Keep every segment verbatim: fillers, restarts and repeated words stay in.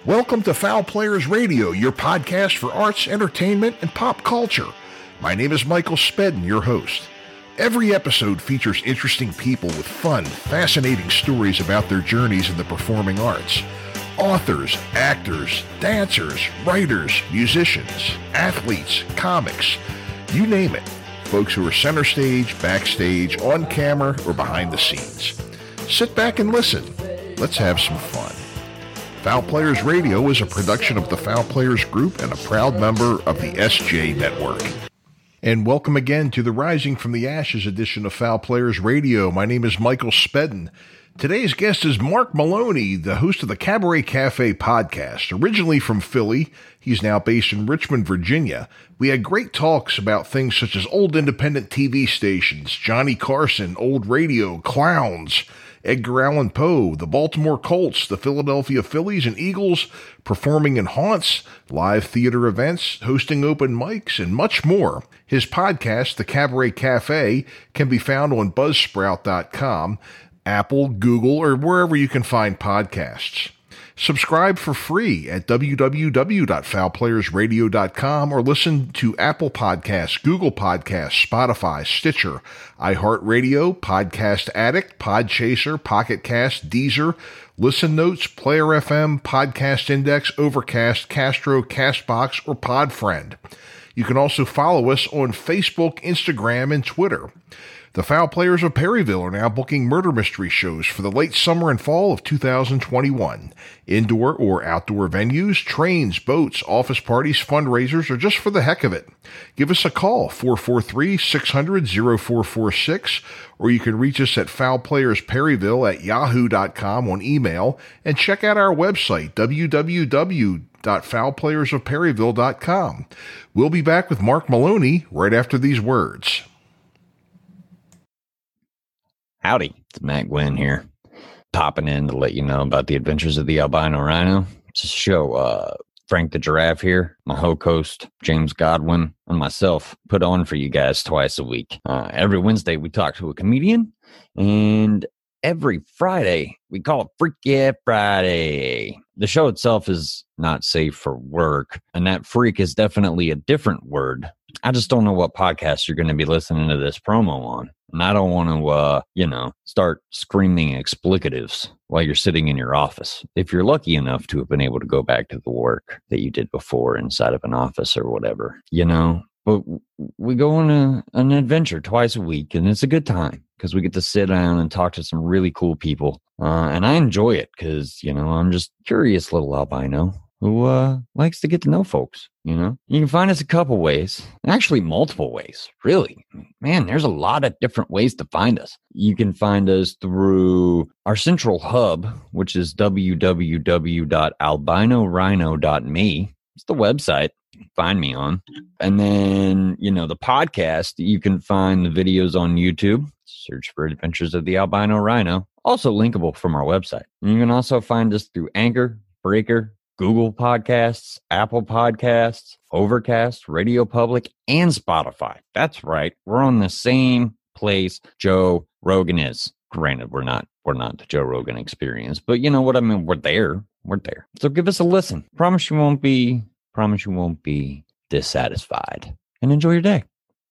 Welcome to Foul Players Radio, your podcast for arts, entertainment, and pop culture. My name is Michael Spedden, your host. Every episode features interesting people with fun, fascinating stories about their journeys in the performing arts. Authors, actors, dancers, writers, musicians, athletes, comics, you name it. Folks who are center stage, backstage, on camera, or behind the scenes. Sit back and listen. Let's have some fun. Foul Players Radio is a production of the Foul Players Group and a proud member of the S J Network. And welcome again to the Rising from the Ashes edition of Foul Players Radio. My name is Michael Spedden. Today's guest is Mark Maloney, the host of the Cabaret Cafe podcast. Originally from Philly, he's now based in Richmond, Virginia. We had great talks about things such as old independent T V stations, Johnny Carson, old radio, clowns, Edgar Allan Poe, the Baltimore Colts, the Philadelphia Phillies and Eagles, performing in haunts, live theater events, hosting open mics, and much more. His podcast, The Cabaret Cafe, can be found on buzzsprout dot com, Apple, Google, or wherever you can find podcasts. Subscribe for free at w w w dot foul players radio dot com or listen to Apple Podcasts, Google Podcasts, Spotify, Stitcher, iHeartRadio, Podcast Addict, Podchaser, Pocket Cast, Deezer, Listen Notes, Player F M, Podcast Index, Overcast, Castro, Castbox, or Podfriend. You can also follow us on Facebook, Instagram, and Twitter. The Foul Players of Perryville are now booking murder mystery shows for the late summer and fall of two thousand twenty-one. Indoor or outdoor venues, trains, boats, office parties, fundraisers, or just for the heck of it. Give us a call, four four three, six hundred, oh four four six, or you can reach us at foulplayersperryville at yahoo dot com on email, and check out our website, w w w dot foul players of perryville dot com. We'll be back with Mark Maloney right after these words. Howdy, it's Matt Gwynn here, popping in to let you know about the adventures of the albino rhino. It's a show uh, Frank the Giraffe here, my co-host James Godwin, and myself put on for you guys twice a week. Uh, every Wednesday we talk to a comedian, and every Friday we call it Freak Yeah Friday. The show itself is not safe for work, and that freak is definitely a different word. I just don't know what podcast you're going to be listening to this promo on. And I don't want to, uh, you know, start screaming explicatives while you're sitting in your office. If you're lucky enough to have been able to go back to the work that you did before inside of an office or whatever, you know. But we go on a, an adventure twice a week, and it's a good time because we get to sit down and talk to some really cool people. Uh, and I enjoy it because, you know, I'm just curious little albino who uh, likes to get to know folks, you know? You can find us a couple ways, actually multiple ways, really. Man, there's a lot of different ways to find us. You can find us through our central hub, which is w w w dot albino rhino dot me. It's the website you can find me on. And then, you know, the podcast, you can find the videos on YouTube. Search for Adventures of the Albino Rhino. Also linkable from our website. And you can also find us through Anchor, Breaker, Google Podcasts, Apple Podcasts, Overcast, Radio Public, and Spotify. That's right. We're on the same place Joe Rogan is. Granted, we're not we're not the Joe Rogan Experience, but you know what I mean? We're there. We're there. So give us a listen. Promise you won't be promise you won't be dissatisfied. And enjoy your day.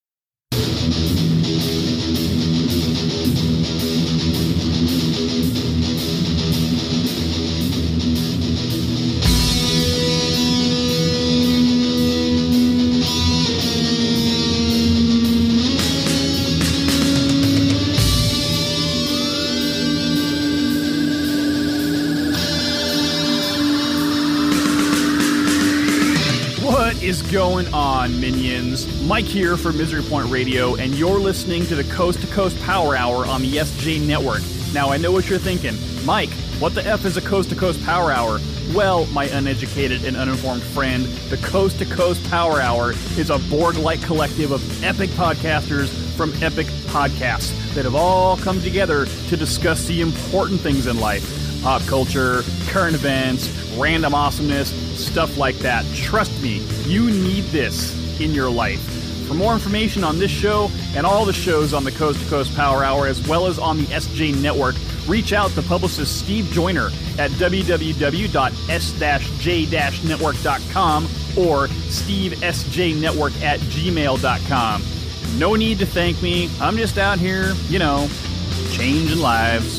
Is going on, minions? Mike here for Misery Point Radio, and you're listening to the Coast to Coast Power Hour on the S J Network. Now, I know what you're thinking. Mike, what the F is a Coast to Coast Power Hour? Well, my uneducated and uninformed friend, the Coast to Coast Power Hour is a Borg-like collective of epic podcasters from epic podcasts that have all come together to discuss the important things in life. Pop culture, current events, random awesomeness, stuff like that. Trust me, you need this in your life. For more information on this show and all the shows on the Coast to Coast Power Hour, as well as on the S J Network, reach out to publicist Steve Joyner at w w w dot s j network dot com or steve s j network at gmail dot com. No need to thank me. I'm just out here, you know, changing lives.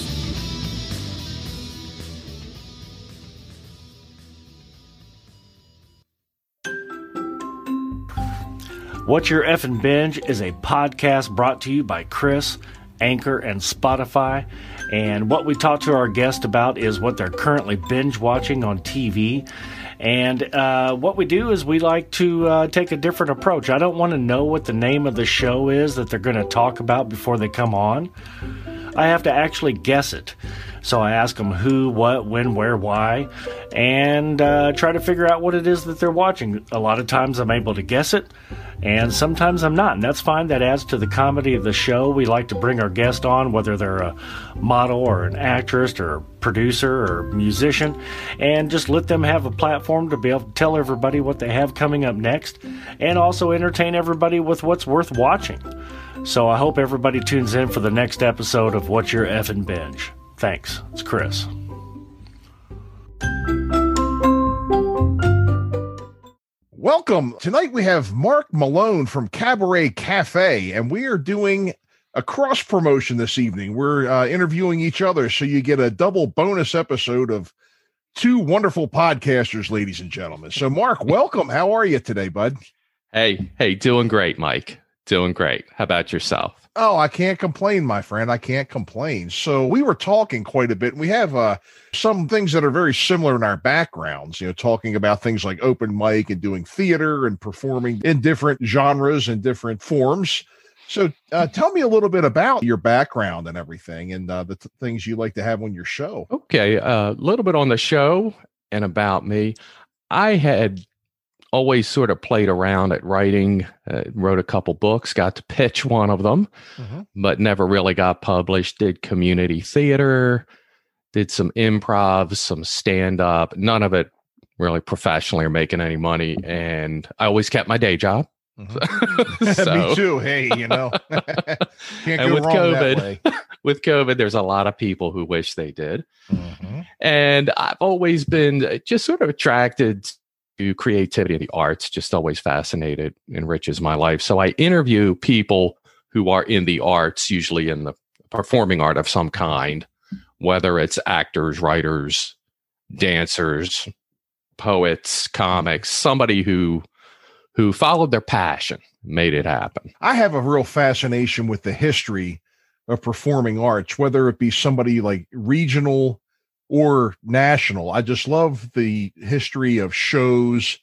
What's Your Effin' Binge is a podcast brought to you by Chris, Anchor, and Spotify. And what we talk to our guest about is what they're currently binge watching on T V. And uh, what we do is we like to uh, take a different approach. I don't want to know what the name of the show is that they're going to talk about before they come on. I have to actually guess it. So I ask them who, what, when, where, why, and uh, try to figure out what it is that they're watching. A lot of times I'm able to guess it, and sometimes I'm not, and that's fine. That adds to the comedy of the show. We like to bring our guest on, whether they're a model or an actress or a producer or musician, and just let them have a platform to be able to tell everybody what they have coming up next, and also entertain everybody with what's worth watching. So I hope everybody tunes in for the next episode of What's Your Effin' Binge. Thanks. It's Chris. Welcome. Tonight we have Mark Malone from Cabaret Cafe, and we are doing a cross promotion this evening. We're uh, interviewing each other, so you get a double bonus episode of two wonderful podcasters, ladies and gentlemen. So, Mark, welcome. How are you today, bud? Hey, hey, doing great, Mike. Doing great. How about yourself? Oh, I can't complain, my friend. I can't complain. So we were talking quite a bit. We have uh, some things that are very similar in our backgrounds, you know, talking about things like open mic and doing theater and performing in different genres and different forms. So uh, tell me a little bit about your background and everything and uh, the t- things you like to have on your show. Okay, a uh, little bit on the show and about me. I had always sort of played around at writing, uh, wrote a couple books, got to pitch one of them, mm-hmm. but never really got published. Did community theater, did some improv, some stand-up, none of it really professionally or making any money. And I always kept my day job. Mm-hmm. So, me too. Hey, you know, can't and go with wrong COVID, that way. With COVID, there's a lot of people who wish they did. Mm-hmm. And I've always been just sort of attracted to creativity and the arts, just always fascinated, enriches my life. So I interview people who are in the arts, usually in the performing art of some kind, whether it's actors, writers, dancers, poets, comics, somebody who who followed their passion, made it happen. I have a real fascination with the history of performing arts, whether it be somebody like regional or national. I just love the history of shows,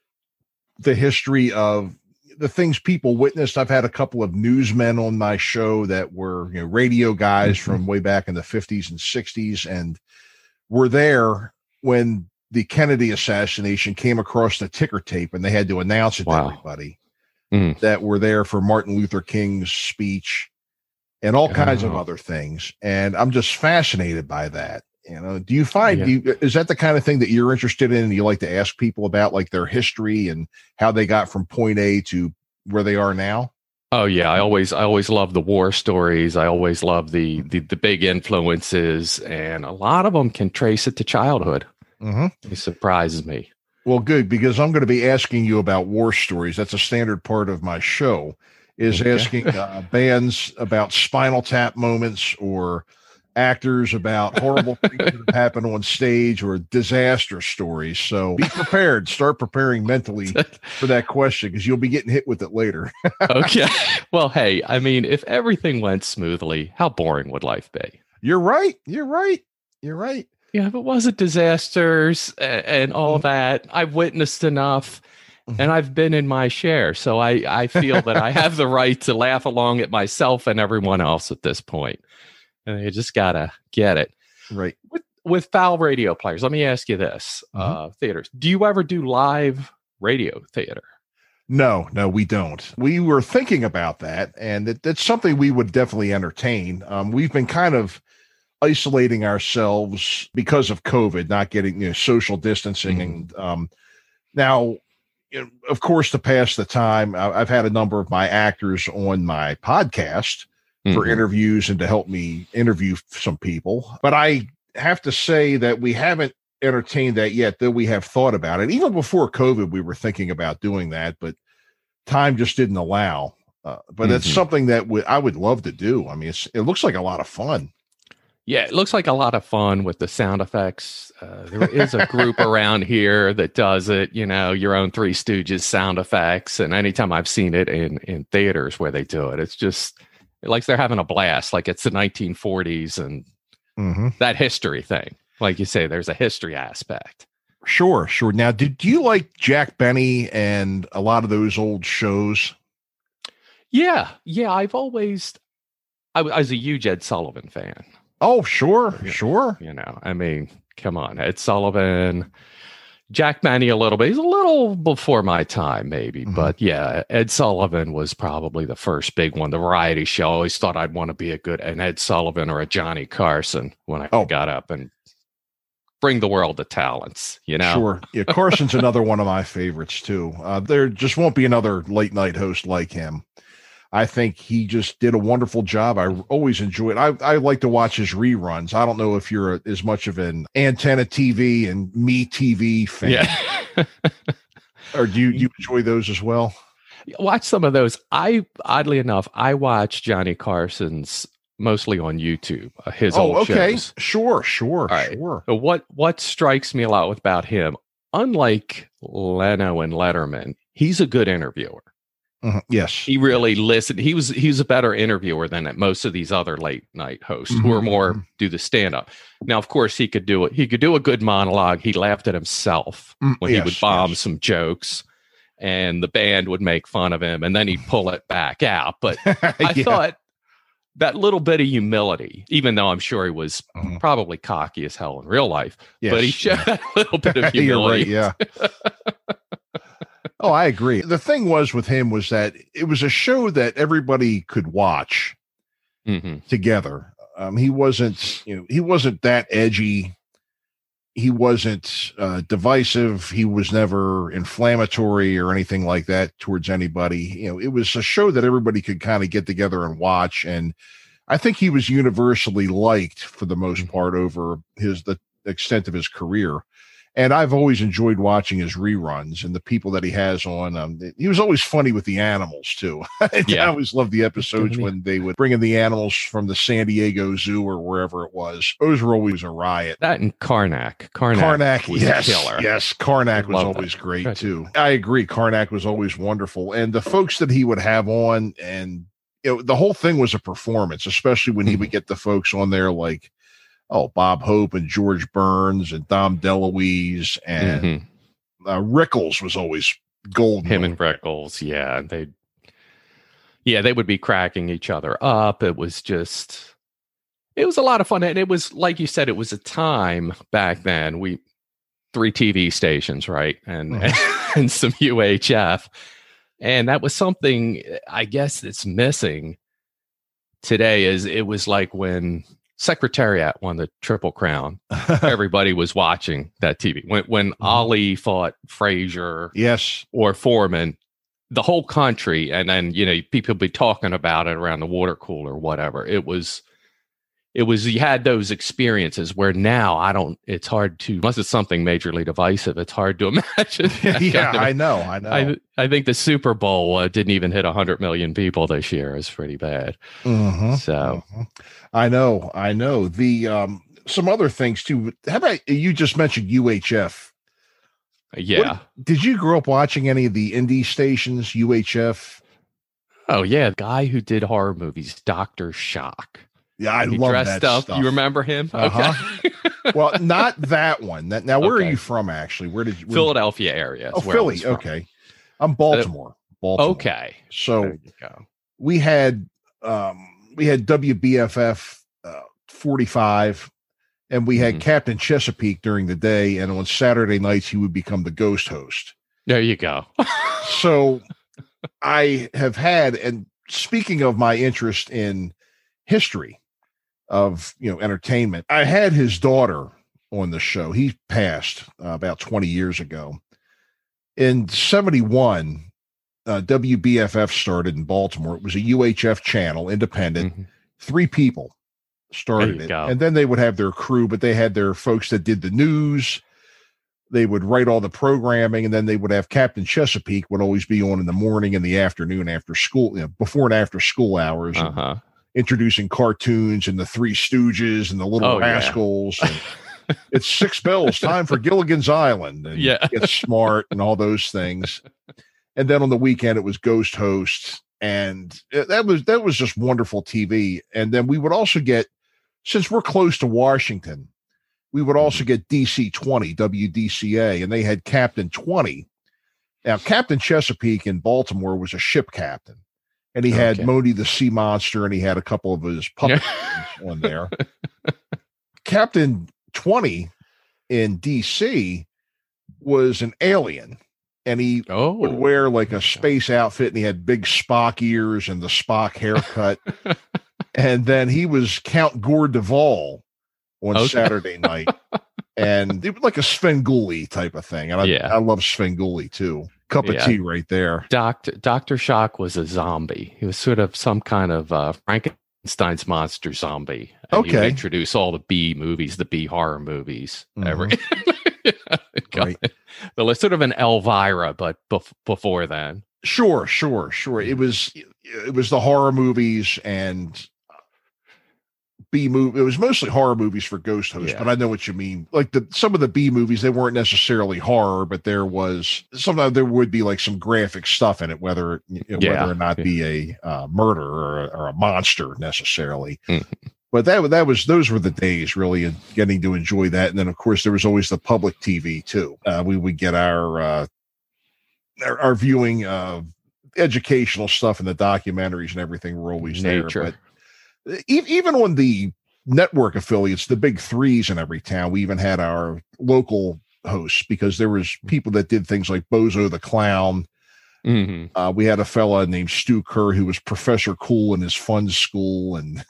the history of the things people witnessed. I've had a couple of newsmen on my show that were, you know, radio guys mm-hmm. from way back in the fifties and sixties, and were there when the Kennedy assassination came across the ticker tape, and they had to announce it wow. to everybody mm. that were there for Martin Luther King's speech and all kinds oh. of other things. And I'm just fascinated by that. You know, do you find, yeah. do you, is that the kind of thing that you're interested in and you like to ask people about, like their history and how they got from point A to where they are now? Oh yeah. I always, I always love the war stories. I always love the, the, the big influences, and a lot of them can trace it to childhood. Mm-hmm. It surprises me. Well, good, because I'm going to be asking you about war stories. That's a standard part of my show, is okay. asking uh, bands about Spinal Tap moments, or actors about horrible things that have happened on stage, or disaster stories. So be prepared. Start preparing mentally for that question, because you'll be getting hit with it later. Okay. Well, hey, I mean, if everything went smoothly, how boring would life be? You're right. You're right. You're right. Yeah, if it wasn't disasters and, and all that, I've witnessed enough, and I've been in my share. So I, I feel that I have the right to laugh along at myself and everyone else at this point. And you just got to get it. Right. With, with foul radio players, let me ask you this. Mm-hmm. Uh, theaters, do you ever do live radio theater? No, no, we don't. We were thinking about that, and it, it's something we would definitely entertain. Um, we've been kind of isolating ourselves because of COVID, not getting, you know, social distancing. Mm-hmm. And um, now, you know, of course, to pass the time, I, I've had a number of my actors on my podcast for Mhm. interviews and to help me interview some people. But I have to say that we haven't entertained that yet, though we have thought about it. Even before COVID, we were thinking about doing that, but time just didn't allow. Uh, but it's Mhm. something that w- I would love to do. I mean, it's, it looks like a lot of fun. Yeah, it looks like a lot of fun with the sound effects. Uh, there is a group around here that does it, you know, your own Three Stooges sound effects. And anytime I've seen it in, in theaters where they do it, it's just like they're having a blast, like it's the nineteen forties and Mm-hmm. that history thing. Like you say, there's a history aspect. Sure, sure. Now, did you like Jack Benny and a lot of those old shows? Yeah, yeah, I've always, I, w- I was a huge Ed Sullivan fan. Oh, sure, Yeah. sure. You know, I mean, come on, Ed Sullivan, Jack Benny a little bit. He's a little before my time, maybe. Mhm. But yeah, Ed Sullivan was probably the first big one. The variety show. I always thought I'd want to be a good an Ed Sullivan or a Johnny Carson when I Oh. got up and bring the world to talents, you know? Sure. Yeah, Carson's another one of my favorites too. Uh, there just won't be another late night host like him. I think he just did a wonderful job. I always enjoy it. I, I like to watch his reruns. I don't know if you're a, as much of an Antenna T V and Me T V fan, Yeah. or do you, you enjoy those as well? Watch some of those. I, oddly enough, I watch Johnny Carson's mostly on YouTube, uh, his Oh, old okay. shows. Sure, sure, right. sure. But what what strikes me a lot about him, unlike Leno and Letterman, he's a good interviewer. Mhm. Yes. He really listened. He was he was a better interviewer than most of these other late night hosts who are more Mhm. do the stand up. Now, of course, he could do it. He could do a good monologue. He laughed at himself Mm, when he yes, would bomb yes. some jokes, and the band would make fun of him, and then he'd pull it back out. But I Yeah. thought that little bit of humility, even though I'm sure he was Mhm. probably cocky as hell in real life, Yes, but he showed yeah. that little bit of You're right, humility. yeah. Oh, I agree. The thing was with him was that it was a show that everybody could watch Mhm. together. Um, he wasn't, you know, he wasn't that edgy. He wasn't uh, divisive. He was never inflammatory or anything like that towards anybody. You know, it was a show that everybody could kind of get together and watch. And I think he was universally liked for the most Mhm. part over his the extent of his career. And I've always enjoyed watching his reruns and the people that he has on. Um, he was always funny with the animals too. I Yeah. always loved the episodes Definitely. when they would bring in the animals from the San Diego Zoo or wherever it was. Those were always a riot. That and Karnak. Karnak, Karnak, was yes, a killer. yes, Karnak I was love always that. great Right. too. I agree. Karnak was always wonderful, and the folks that he would have on, and you know, the whole thing was a performance, especially when he would get the folks on there like, oh, Bob Hope and George Burns and Dom DeLuise and Mhm. uh, Rickles was always golden. Him and Rickles, yeah, they, yeah, they would be cracking each other up. It was just, it was a lot of fun, and it was like you said, it was a time back then. We three T V stations, right, and Mhm. and some U H F, and that was something I guess that's missing today. Is it was like when Secretariat won the Triple Crown. Everybody was watching that T V. When when Mm-hmm. Ali fought Frazier Yes. or Foreman, the whole country, and then you know people be talking about it around the water cooler, or whatever. It was, it was. You had those experiences where now I don't. It's hard to, unless it's something majorly divisive. It's hard to imagine. that Yeah, kind of- I know. I know. I I think the Super Bowl uh, didn't even hit a hundred million people this year. It's pretty bad. Mhm. So Mhm. I know. I know. The um some other things too. How about you just mentioned U H F? yeah. What- did you grow up watching any of the indie stations, U H F? Oh yeah, the guy who did horror movies, Doctor Shock. Yeah, I he love dressed that up. stuff. You remember him? Uh-huh. Okay. Well, not that one. That, now, where Okay. are you from? Actually, where did you? Where, Philadelphia area. is oh, where I Philly. was from. Okay, I'm Baltimore. Baltimore. Okay. So There you go. we had um we had W B F F uh, forty-five, and we had Mhm. Captain Chesapeake during the day, and on Saturday nights he would become the ghost host. There you go. So I have had, and speaking of my interest in history of, you know, entertainment, I had his daughter on the show. He passed uh, about twenty years ago. In seventy-one, uh, W B F F started in Baltimore. It was a U H F channel, independent. Mm-hmm. Three people started it. Go. And then they would have their crew, but they had their folks that did the news. They would write all the programming, and then they would have Captain Chesapeake would always be on in the morning and the afternoon after school, you know, before and after school hours, uh-huh. introducing cartoons and the Three Stooges and the Little oh, Rascals. Yeah. And it's Six Bells, time for Gilligan's Island, and yeah. Get Smart and all those things. And then on the weekend, it was Ghost Hosts, and that was that was just wonderful T V. And then we would also get, since we're close to Washington, we would also get D C twenty, W D C A, and they had Captain twenty. Now, Captain Chesapeake in Baltimore was a ship captain, and he had okay. Moni the Sea Monster, and he had a couple of his puppets on there. Captain twenty in D C was an alien, and he oh. would wear like a space outfit, and he had big Spock ears and the Spock haircut. And then he was Count Gore Duvall on okay. Saturday night, and it was like a Svengoolie type of thing. And I, yeah. I love Svengoolie too. Cup yeah. of tea right there. Doctor Doctor Shock was a zombie. He was sort of some kind of uh, Frankenstein's monster zombie. And okay. He introduced all the B movies, the B horror movies. Mm-hmm. Every right. Well, it's sort of an Elvira, but bef- before then. Sure, sure, sure. It was it was the horror movies and B movie. It was mostly horror movies for Ghost Host, yeah. but I know what you mean. Like the some of the B movies, they weren't necessarily horror, but there was sometimes there would be like some graphic stuff in it, whether you know, yeah. whether or not be a uh, murder or a, or a monster necessarily. Mm-hmm. But that that was those were the days really, and getting to enjoy that. And then of course there was always the public T V too. Uh, we would get our, uh, our our viewing of educational stuff and the documentaries and everything were always Nature. there. But even on the network affiliates, the big threes in every town, we even had our local hosts because there was people that did things like Bozo the Clown. Mm-hmm. Uh, we had a fella named Stu Kerr who was Professor Cool in his fun school. And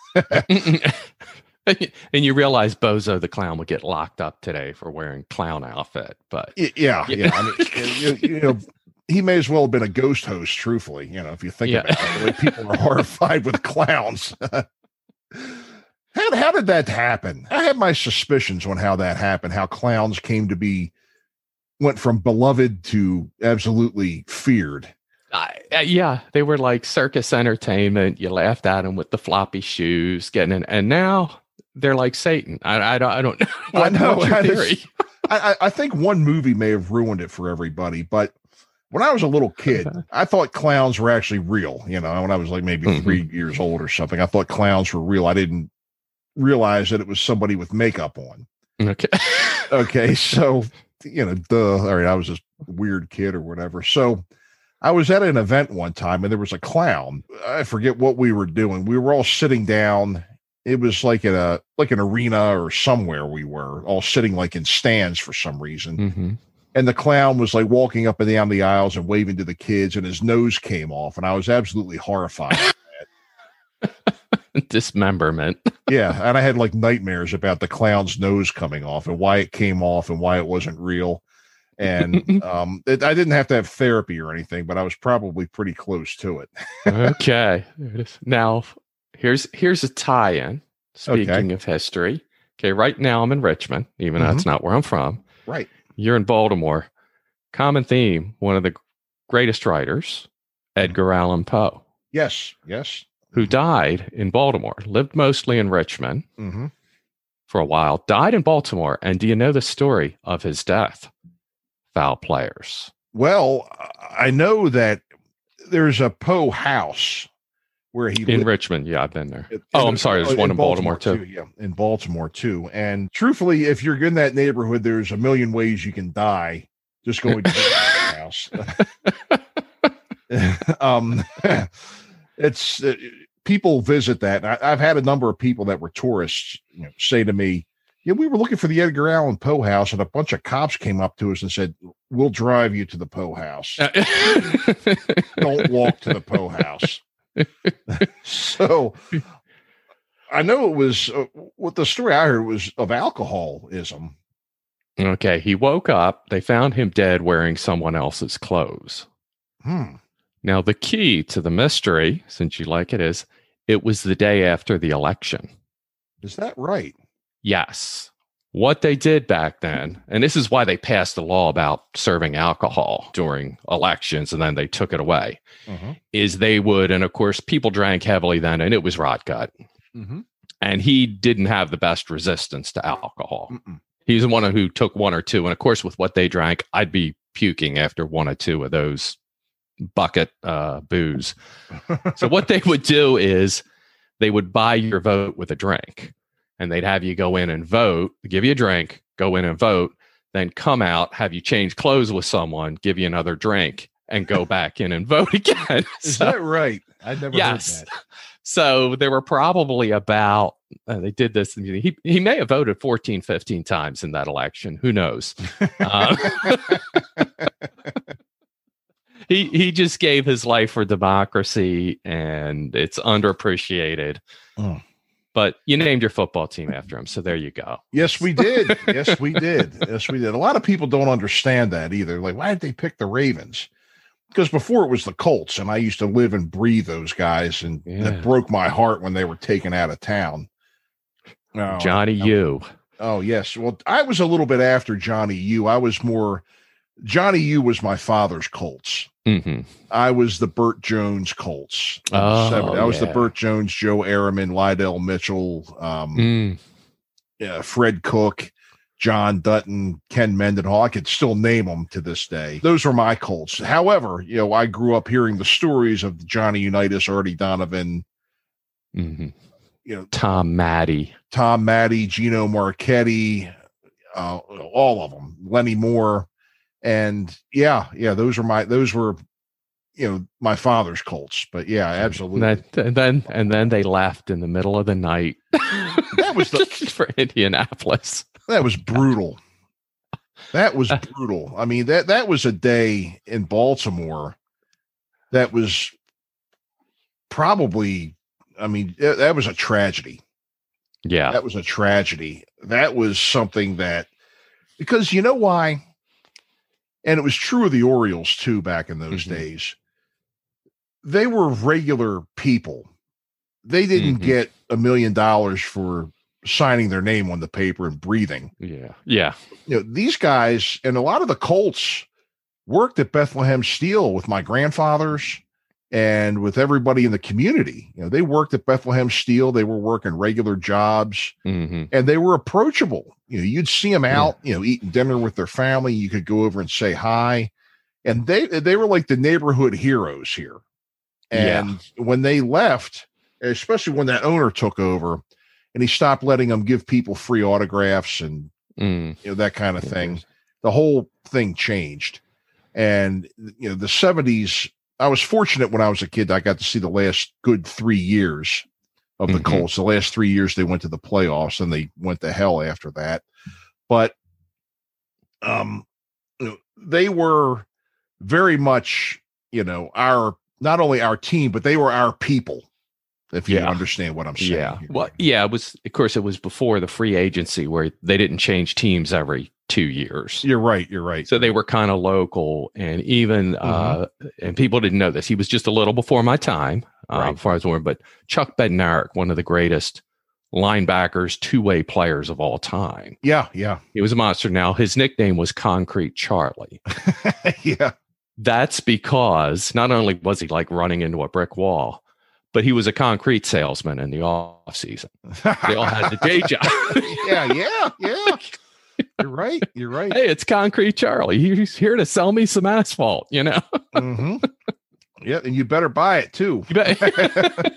and you realize Bozo the Clown would get locked up today for wearing clown outfit. But yeah, yeah. I mean, you, you know, he may as well have been a ghost host, truthfully, you know, if you think yeah. about it, the way people are horrified with clowns. How, how did that happen? I had my suspicions on how that happened, how clowns came to be, went from beloved to absolutely feared. Uh, yeah, they were like circus entertainment. You laughed at them with the floppy shoes, getting in, and now they're like Satan. I, I don't, I don't know. What, I know. what's your theory? I, I think one movie may have ruined it for everybody, but when I was a little kid, I thought clowns were actually real. You know, when I was like maybe mm-hmm. three years old or something, I thought clowns were real. I didn't realize that it was somebody with makeup on. Okay. Okay. So, you know, duh. All right. I was this weird kid or whatever. So I was at an event one time and there was a clown. I forget what we were doing. We were all sitting down. It was like in a, like an arena or somewhere we were all sitting like in stands for some reason. Mm-hmm. And the clown was like walking up and down the aisles and waving to the kids and his nose came off. And I was absolutely horrified. Dismemberment. Yeah. And I had like nightmares about the clown's nose coming off and why it came off and why it wasn't real. And um, it, I didn't have to have therapy or anything, but I was probably pretty close to it. Okay. Now, here's here's a tie-in. Speaking okay. of history. Okay, right now I'm in Richmond, even mm-hmm. though that's not where I'm from. Right. You're in Baltimore. Common theme, one of the greatest writers, Edgar Allan Poe. Yes, yes. Who died in Baltimore, lived mostly in Richmond mm-hmm. for a while, died in Baltimore. And do you know the story of his death? Foul players. Well, I know that there's a Poe house where he in lived. Richmond. Yeah, I've been there. In, oh, I'm sorry. There's in one in Baltimore, Baltimore, too. too. Yeah, in Baltimore too. And truthfully, if you're in that neighborhood, there's a million ways you can die just going to the house. um, it's uh, people visit that. I, I've had a number of people that were tourists, you know, say to me, "Yeah, we were looking for the Edgar Allan Poe house, and a bunch of cops came up to us and said, we'll drive you to the Poe house. Don't walk to the Poe house." So I know it was uh, what the story I heard was of alcoholism. Okay. He woke up. They found him dead wearing someone else's clothes. Hmm. Now, the key to the mystery, since you like it, is it was the day after the election. Is that right? Yes. What they did back then, and this is why they passed a law about serving alcohol during elections, and then they took it away, Mm-hmm. is they would, and of course, people drank heavily then, and it was rot gut. Mm-hmm. And he didn't have the best resistance to alcohol. Mm-mm. He's the one who took one or two. And of course, with what they drank, I'd be puking after one or two of those bucket uh, booze. So what they would do is they would buy your vote with a drink. And they'd have you go in and vote, give you a drink, go in and vote, then come out, have you change clothes with someone, give you another drink, and go back in and vote again. Is So- that right? I never Yes. heard that. So there were probably about, uh, they did this, he, he may have voted fourteen, fifteen times in that election. Who knows? Um, he, he just gave his life for democracy, and it's underappreciated. Mm. But you named your football team after him. So there you go. Yes, we did. Yes, we did. Yes, we did. A lot of people don't understand that either. Like, why did they pick the Ravens? Because before it was the Colts, and I used to live and breathe those guys, and Yeah. that broke my heart when they were taken out of town. Oh, Johnny I- U. Oh, yes. Well, I was a little bit after Johnny U. I was more, Johnny U was my father's Colts. Mm-hmm. I was the Burt Jones Colts. of the Oh, seventies. I was the yeah. Burt Jones, Joe Ehrman, Lydell Mitchell, um, Mm. yeah, Fred Cook, John Dutton, Ken Mendenhall. I could still name them to this day. Those were my Colts. However, you know, I grew up hearing the stories of Johnny Unitas, Artie Donovan, Mm-hmm. you know, Tom Maddie. Tom Maddie, Gino Marchetti, uh, all of them, Lenny Moore. And yeah, yeah, those were my, those were, you know, my father's Colts. But yeah, absolutely. And then, and then and then they left in the middle of the night. That was the- for Indianapolis. That was brutal. That was brutal. I mean, that that was a day in Baltimore that was probably, I mean, that, that was a tragedy. Yeah. That was a tragedy. That was something that, because you know why? And it was true of the Orioles too back in those Mhm. days. They were regular people. They didn't Mhm. get a million dollars for signing their name on the paper and breathing. Yeah. Yeah. You know, these guys and a lot of the Colts worked at Bethlehem Steel with my grandfathers and with everybody in the community. You know, they worked at Bethlehem Steel. They were working regular jobs Mm-hmm. and they were approachable. You know, you'd see them Yeah. out, you know, eating dinner with their family. You could go over and say hi. And they, they were like the neighborhood heroes here. And when they left, especially when that owner took over and he stopped letting them give people free autographs and, Mm. you know, that kind of thing, the whole thing changed. And, you know, the seventies, I was fortunate when I was a kid, I got to see the last good three years of the Mhm. Colts. The last three years they went to the playoffs and they went to hell after that. But, um, you know, they were very much, you know, our, not only our team, but they were our people. If you Yeah. understand what I'm saying. Yeah. here. Well, yeah, it was, of course, it was before the free agency where they didn't change teams every two years. You're right. You're right. So they were kind of local, and even uh, and people didn't know this. He was just a little before my time, uh, Right. as far as I but Chuck Bednarik, one of the greatest linebackers, two way players of all time. yeah. Yeah. He was a monster. Now his nickname was Concrete Charlie. yeah. That's because not only was he like running into a brick wall, but he was a concrete salesman in the off season. They all had the day job. yeah. Yeah. Yeah. You're right. You're right. Hey, it's Concrete Charlie. He's here to sell me some asphalt, you know? Mm-hmm. Yeah, and you better buy it too. You bet.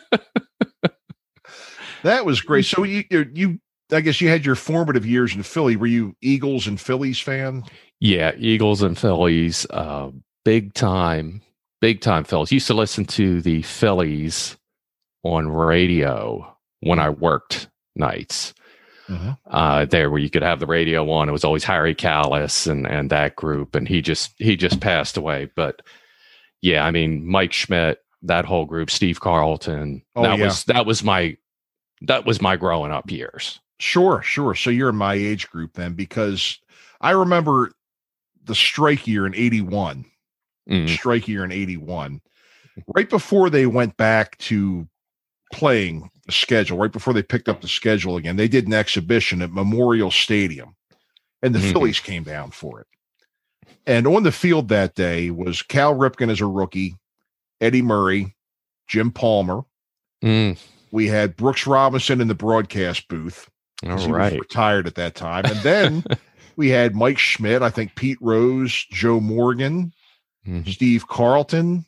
That was great. So you, you, you, I guess you had your formative years in Philly. Were you Eagles and Phillies fan? Yeah, Eagles and Phillies, uh, big time, big time Phillies. Used to listen to the Phillies on radio when I worked nights. Mhm. Uh, there where you could have the radio on. It was always Harry Callis and and that group, and he just he just passed away. But yeah, I mean Mike Schmidt, that whole group, Steve Carlton. Oh, that yeah. was that was my that was my growing up years. Sure, sure. So you're in my age group then, because I remember the strike year in eighty-one. Mm. Strike year in eighty-one. right before they went back to playing the schedule, right before they picked up the schedule again, they did an exhibition at Memorial Stadium, and the mm-hmm. Phillies came down for it. And on the field that day was Cal Ripken as a rookie, Eddie Murray, Jim Palmer. Mm. We had Brooks Robinson in the broadcast booth. All he right. was retired at that time. And then we had Mike Schmidt, I think Pete Rose, Joe Morgan, mm-hmm. Steve Carlton.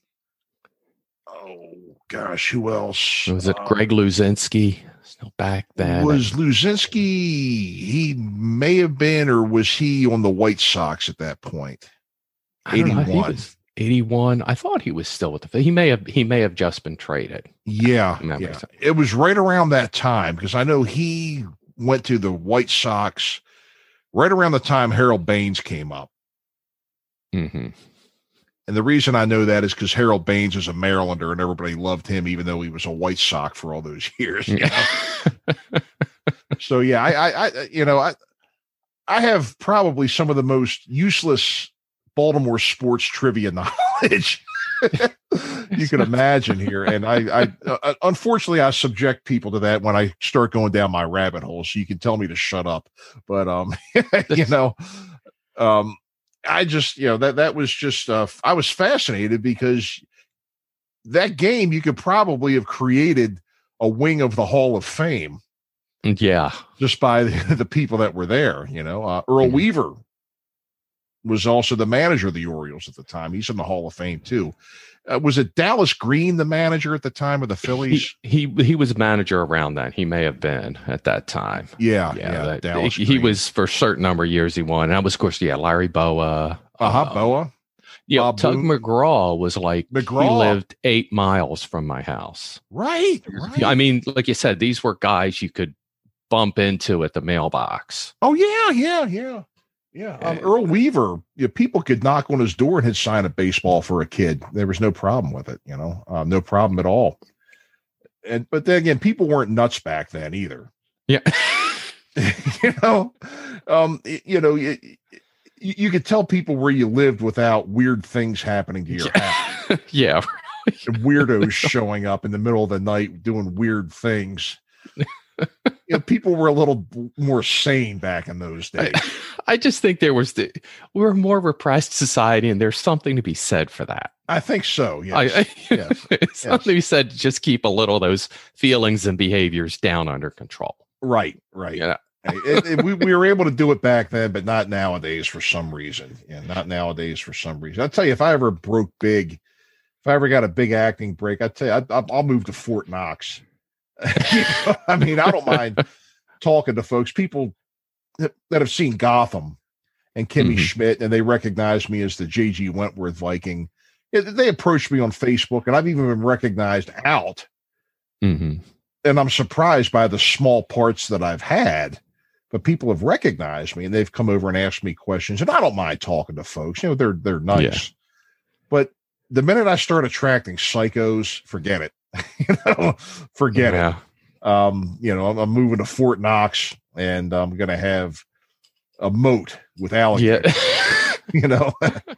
Oh, gosh, who else? Was it uh, Greg Luzinski? Still back then. Was Luzinski, he may have been, or was he on the White Sox at that point? eighty-one. eighty-one. I thought he was still with the he may have he may have just been traded. Yeah, yeah. It was right around that time because I know he went to the White Sox right around the time Harold Baines came up. Mm-hmm. And the reason I know that is because Harold Baines is a Marylander and everybody loved him, even though he was a White Sox for all those years. You know? So yeah, I, I, I, you know, I, I have probably some of the most useless Baltimore sports trivia knowledge you can imagine here. And I, I, uh, unfortunately, I subject people to that when I start going down my rabbit hole. So you can tell me to shut up, but um, you know, um. I just, you know, that, that was just, uh, I was fascinated because that game, you could probably have created a wing of the Hall of Fame. Yeah. Just by the, the people that were there, you know, uh, Earl mm-hmm. Weaver was also the manager of the Orioles at the time. He's in the Hall of Fame too. Uh, was it Dallas Green, the manager at the time of the Phillies? He, he he was manager around that. He may have been at that time. Yeah, yeah. yeah that, Dallas he, Green. he was for a certain number of years. He won, and that was, of course, yeah, Larry Boa. Uh-huh, uh, Boa. Yeah, Bob Tug Boone. McGraw was like McGraw. He lived eight miles from my house. Right, right. I mean, like you said, these were guys you could bump into at the mailbox. Oh yeah, yeah, yeah. Yeah, um, Earl Weaver, you know, people could knock on his door and he'd sign a baseball for a kid. There was no problem with it, you know, um, no problem at all. And but then again, people weren't nuts back then either. Yeah, you know, um, you know, you, you could tell people where you lived without weird things happening to your house. Yeah, weirdos showing up in the middle of the night doing weird things. You know, people were a little more sane back in those days. I, I just think there was the we were a more repressed society, and there's something to be said for that. I think so. Yes, I, I, yes. something yes. to be said to just keep a little of those feelings and behaviors down under control. Right, right. Yeah, it, it, we we were able to do it back then, but not nowadays for some reason. Yeah, not nowadays for some reason. I'll tell you, if I ever broke big, if I ever got a big acting break, I'd tell you, I'd, I'll move to Fort Knox. You know, I mean, I don't mind talking to folks, people that, that have seen Gotham and Kimmy mm-hmm. Schmidt, and they recognize me as the J G Wentworth Viking. They approached me on Facebook, and I've even been recognized out. Mm-hmm. And I'm surprised by the small parts that I've had, but people have recognized me and they've come over and asked me questions. And I don't mind talking to folks, you know, they're, they're nice, yeah. But the minute I start attracting psychos, forget it. You know, forget yeah. it. Um, you know, I'm, I'm moving to Fort Knox, and I'm going to have a moat with alligators. Yeah. You know,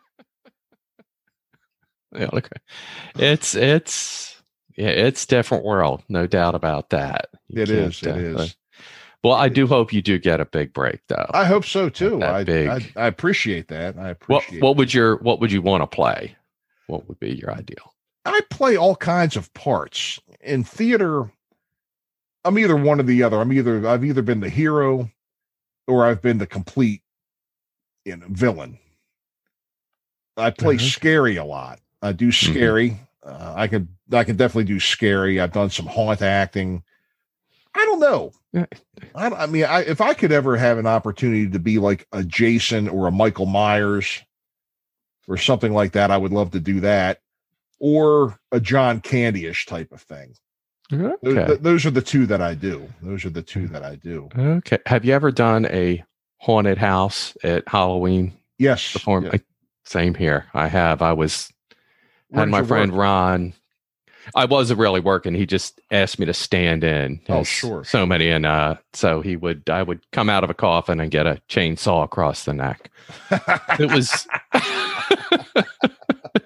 yeah, okay. It's it's yeah, it's different world, no doubt about that. You it is. It uh, is. Well, I do hope you do get a big break, though. I hope so too. I, big. I I appreciate that. I appreciate. What What would your What would you want to play? What would be your ideal? I play all kinds of parts in theater. I'm either one or the other. I'm either I've either been the hero or I've been the complete, you know, villain. I play mm-hmm. scary a lot. I do scary. Mm-hmm. Uh, I can I can definitely do scary. I've done some haunt acting. I don't know. I, I mean, I, if I could ever have an opportunity to be like a Jason or a Michael Myers or something like that, I would love to do that. Or a John Candy-ish type of thing. Okay. Those, those are the two that I do. Those are the two that I do. Okay. Have you ever done a haunted house at Halloween? Yes. Perform- yes. Same here. I have. I was Where had my friend work? Ron. I wasn't really working. He just asked me to stand in. Oh, sure. So many, and uh, so he would. I would come out of a coffin and get a chainsaw across the neck. It was.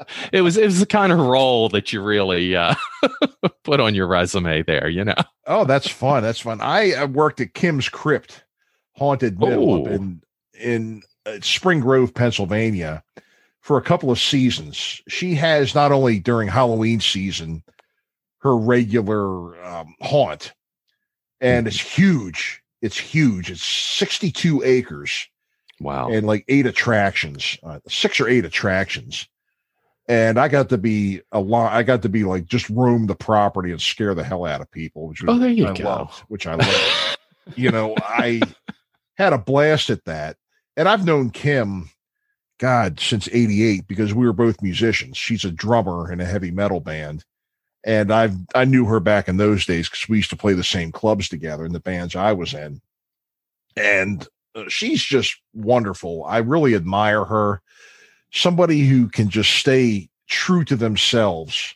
it was it was the kind of role that you really uh, put on your resume there, you know. Oh, that's fun. That's fun. I uh, worked at Kim's Crypt Haunted Mill up in in uh, Spring Grove, Pennsylvania, for a couple of seasons. She has not only during Halloween season her regular um, haunt, and it's huge. It's huge. It's sixty-two acres. Wow. And like eight attractions, uh, six or eight attractions. And I got to be a lot. I got to be like, just roam the property and scare the hell out of people, which was, oh, there you I go. loved, which I loved. You know, I had a blast at that. And I've known Kim, God, since eighty-eight, because we were both musicians. She's a drummer in a heavy metal band. And I've, I knew her back in those days because we used to play the same clubs together in the bands I was in. And uh, she's just wonderful. I really admire her. Somebody who can just stay true to themselves,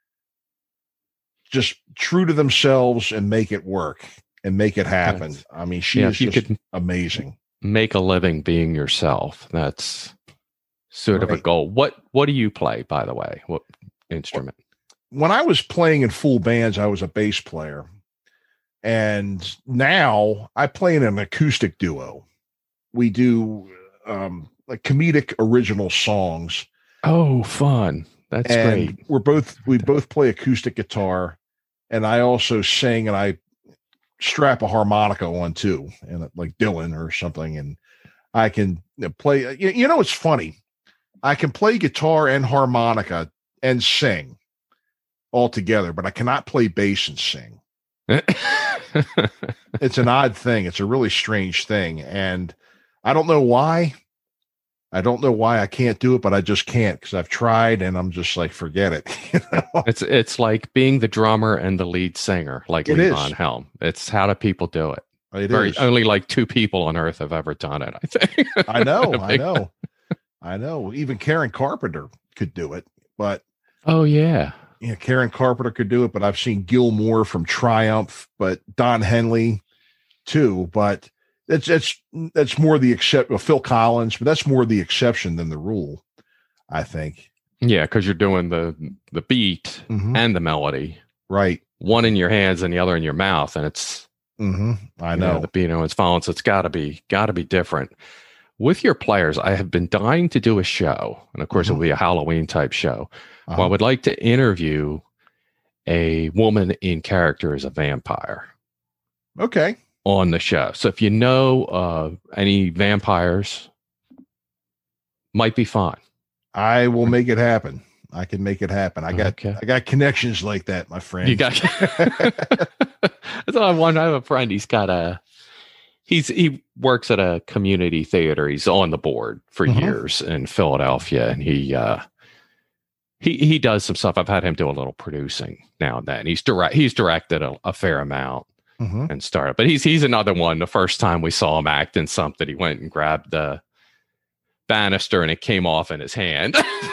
just true to themselves and make it work and make it happen. That's, I mean, she yeah, is just amazing. Make a living being yourself. That's sort right. of a goal. What, what do you play, by the way? What instrument? When I was playing in full bands, I was a bass player. And now I play in an acoustic duo. We do um, like comedic original songs. Oh, fun. That's and great. We're both, we both play acoustic guitar, and I also sing, and I strap a harmonica on too, and like Dylan or something. And I can play, you, you know, it's funny. I can play guitar and harmonica and sing all together, but I cannot play bass and sing. It's an odd thing. It's a really strange thing. And I don't know why. I don't know why I can't do it, but I just can't, because I've tried and I'm just like, forget it. You know? It's it's like being the drummer and the lead singer, like it Lee is. Von Helm. It's how do people do it? It Very, is. Only like two people on earth have ever done it, I think. I know, I know. I know. Even Karen Carpenter could do it, but oh yeah. Yeah, Karen Carpenter could do it, but I've seen Gil Moore from Triumph, but Don Henley too. But it's it's that's more the except well, Phil Collins, but that's more the exception than the rule, I think. Yeah, because you're doing the the beat mm-hmm. and the melody, right? One in your hands and the other in your mouth, and it's mm-hmm. I know, you know the beat, you know, it's following, so it's got to be got to be different. With your players, I have been dying to do a show, and of course, mm-hmm. it'll be a Halloween type show. Uh-huh. Well, I would like to interview a woman in character as a vampire. Okay. On the show. So if you know uh, any vampires, might be fun. I will make it happen. I can make it happen. I got okay. I got connections like that, my friend. You got. That's all I want. I have a friend. He's got a. He's he works at a community theater. He's on the board for mm-hmm. years in Philadelphia, and he. Uh, He he does some stuff. I've had him do a little producing now and then. He's direct. He's directed a, a fair amount mm-hmm. and started. But he's he's another one. The first time we saw him act in something, he went and grabbed the banister and it came off in his hand.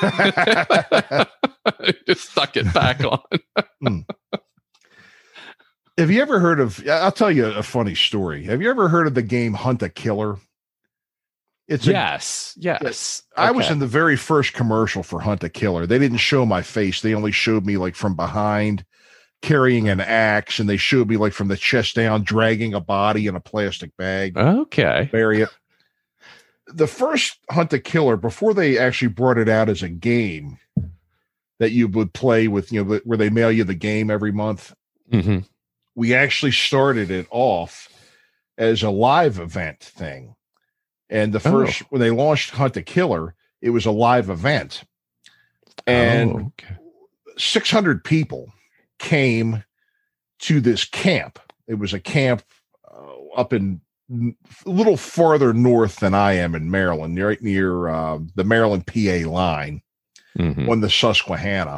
Just stuck it back on. mm. Have you ever heard of? I'll tell you a funny story. Have you ever heard of the game Hunt a Killer? It's yes, a, yes. I okay. was in the very first commercial for Hunt a Killer. They didn't show my face. They only showed me like from behind carrying an axe, and they showed me like from the chest down dragging a body in a plastic bag. Okay. Bury it. The first Hunt a Killer, before they actually brought it out as a game that you would play with, you know, where they mail you the game every month, mm-hmm. we actually started it off as a live event thing. And the first, oh. when they launched Hunt a Killer, it was a live event. And oh, okay. six hundred people came to this camp. It was a camp uh, up in a little farther north than I am in Maryland, right near uh, the Maryland P A line mm-hmm. on the Susquehanna.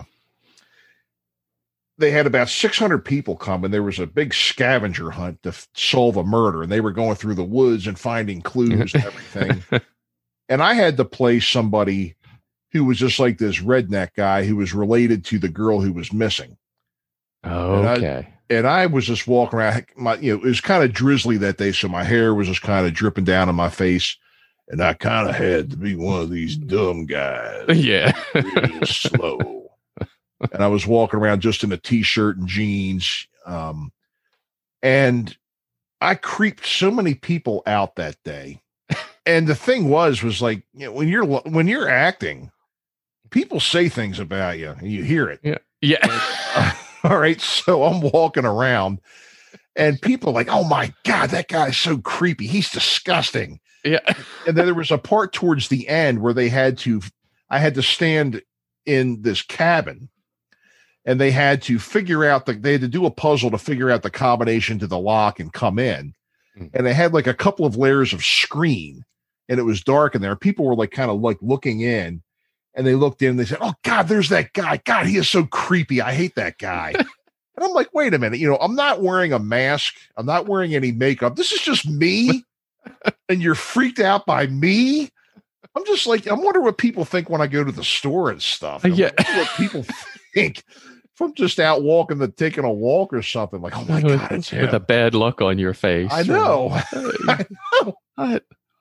They had about six hundred people come, and there was a big scavenger hunt to f- solve a murder. And they were going through the woods and finding clues and everything. And I had to play somebody who was just like this redneck guy who was related to the girl who was missing. Oh, and okay. I, and I was just walking around. My, you know, it was kind of drizzly that day, so my hair was just kind of dripping down on my face. and I kind of had to be one of these dumb guys. Yeah. Real slow. And I was walking around just in a t-shirt and jeans. Um, and I creeped so many people out that day. And the thing was, was like, you know, when you're, when you're acting, people say things about you and you hear it. Yeah. Yeah. uh, all right. So I'm walking around and people are like, oh my God, that guy's so creepy. He's disgusting. Yeah. And then there was a part towards the end where they had to, I had to stand in this cabin and they had to figure out the, they had to do a puzzle to figure out the combination to the lock and come in. Mm. And they had like a couple of layers of screen and it was dark in there. People were like, kind of like looking in and they looked in and they said, oh God, there's that guy. God, he is so creepy. I hate that guy. And I'm like, wait a minute, you know, I'm not wearing a mask. I'm not wearing any makeup. This is just me. And you're freaked out by me. I'm just like, I wonder what people think when I go to the store and stuff. I yeah. wonder what people think if I'm just out walking, the taking a walk or something. Like, oh my with, God, it's with him. a bad look on your face. I know. I know. I,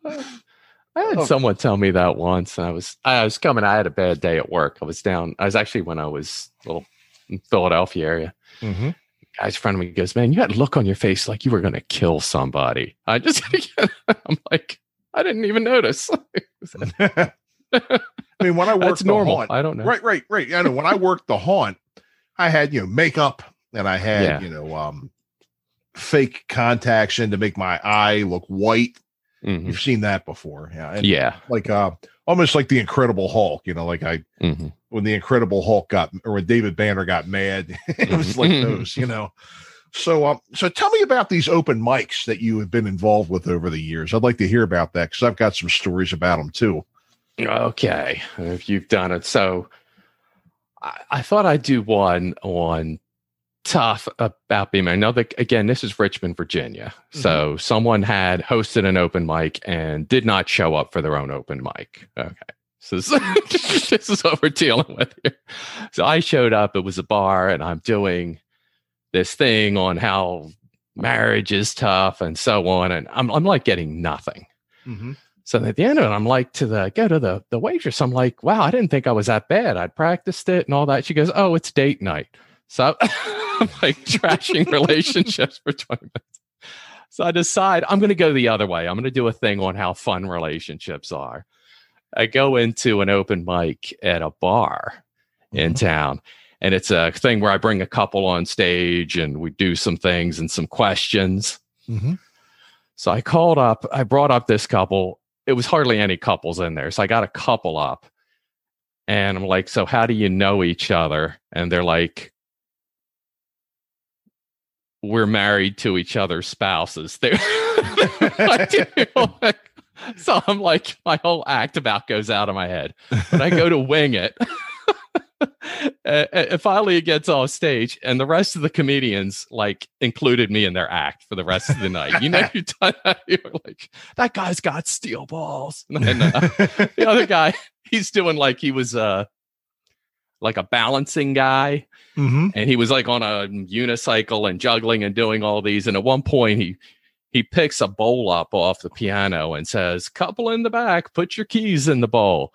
I had oh. someone tell me that once. And I was, I was coming. I had a bad day at work. I was down. I was actually when I was a little in Philadelphia area. Mm-hmm. Guy's friend of me goes, man, you had a look on your face like you were going to kill somebody. I just, I'm like, I didn't even notice. I mean, when I worked That's the normal. haunt, I don't know. Right, right, right. I know when I worked the haunt, I had, you know, makeup and I had, yeah. you know, um, fake contacts in to make my eye look white. Mm-hmm. You've seen that before. Yeah. And yeah. Like, uh, almost like the Incredible Hulk, you know, like I, mm-hmm. when the Incredible Hulk got, or when David Banner got mad, it was like those, you know. So, um, so tell me about these open mics that you have been involved with over the years. I'd like to hear about that because I've got some stories about them too. Okay, if you've done it, so I, I thought I'd do one on tough about being married. Now, the, again, this is Richmond, Virginia. Mm-hmm. So someone had hosted an open mic and did not show up for their own open mic. Okay. So this, this is what we're dealing with here. So I showed up, it was a bar, and I'm doing this thing on how marriage is tough and so on. And I'm, I'm like getting nothing. Mm-hmm. So at the end of it, I'm like to the, go to the, the waitress. I'm like, wow, I didn't think I was that bad. I'd practiced it and all that. She goes, oh, it's date night. So I'm like trashing relationships for twenty minutes. So I decide I'm going to go the other way. I'm going to do a thing on how fun relationships are. I go into an open mic at a bar mm-hmm. in town, and it's a thing where I bring a couple on stage and we do some things and some questions. Mm-hmm. So I called up, I brought up this couple. It was hardly any couples in there. So I got a couple up and I'm like, so how do you know each other? And they're like, we're married to each other's spouses. They're like, so I'm like, my whole act about goes out of my head. But I go to wing it. And finally it gets off stage, and the rest of the comedians like included me in their act for the rest of the night. You know, you've done that. You're like, that guy's got steel balls. And then, uh, the other guy, he's doing like he was uh, like a balancing guy. Mm-hmm. And he was like on a unicycle and juggling and doing all these. And at one point he he picks a bowl up off the piano and says, couple in the back, put your keys in the bowl.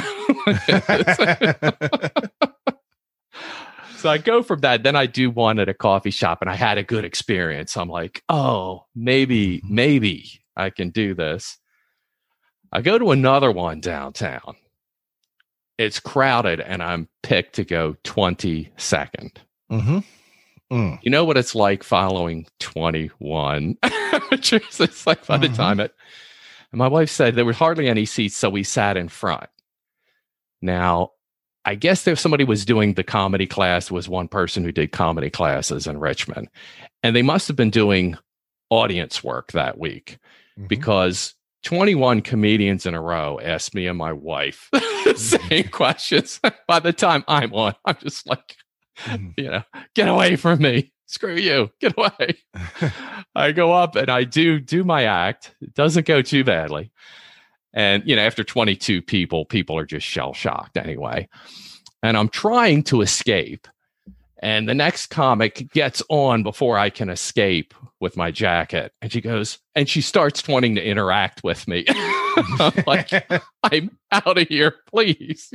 So I go from that. Then I do one at a coffee shop and I had a good experience. I'm like, oh, maybe, maybe I can do this. I go to another one downtown. It's crowded and I'm picked to go twenty-second. Mm-hmm. Mm. You know what it's like following twenty-one? It's like by the mm-hmm. time it, and my wife said there were hardly any seats, so we sat in front. Now, I guess if somebody was doing the comedy class, was one person who did comedy classes in Richmond, and they must have been doing audience work that week mm-hmm. because twenty-one comedians in a row asked me and my wife the same questions. By the time I'm on, I'm just like, mm-hmm. you know, get away from me. Screw you. Get away. I go up and I do do my act. It doesn't go too badly. And, you know, after twenty-two people, people are just shell shocked anyway. And I'm trying to escape. And the next comic gets on before I can escape with my jacket. And she goes, and she starts wanting to interact with me. I'm like, I'm out of here, please.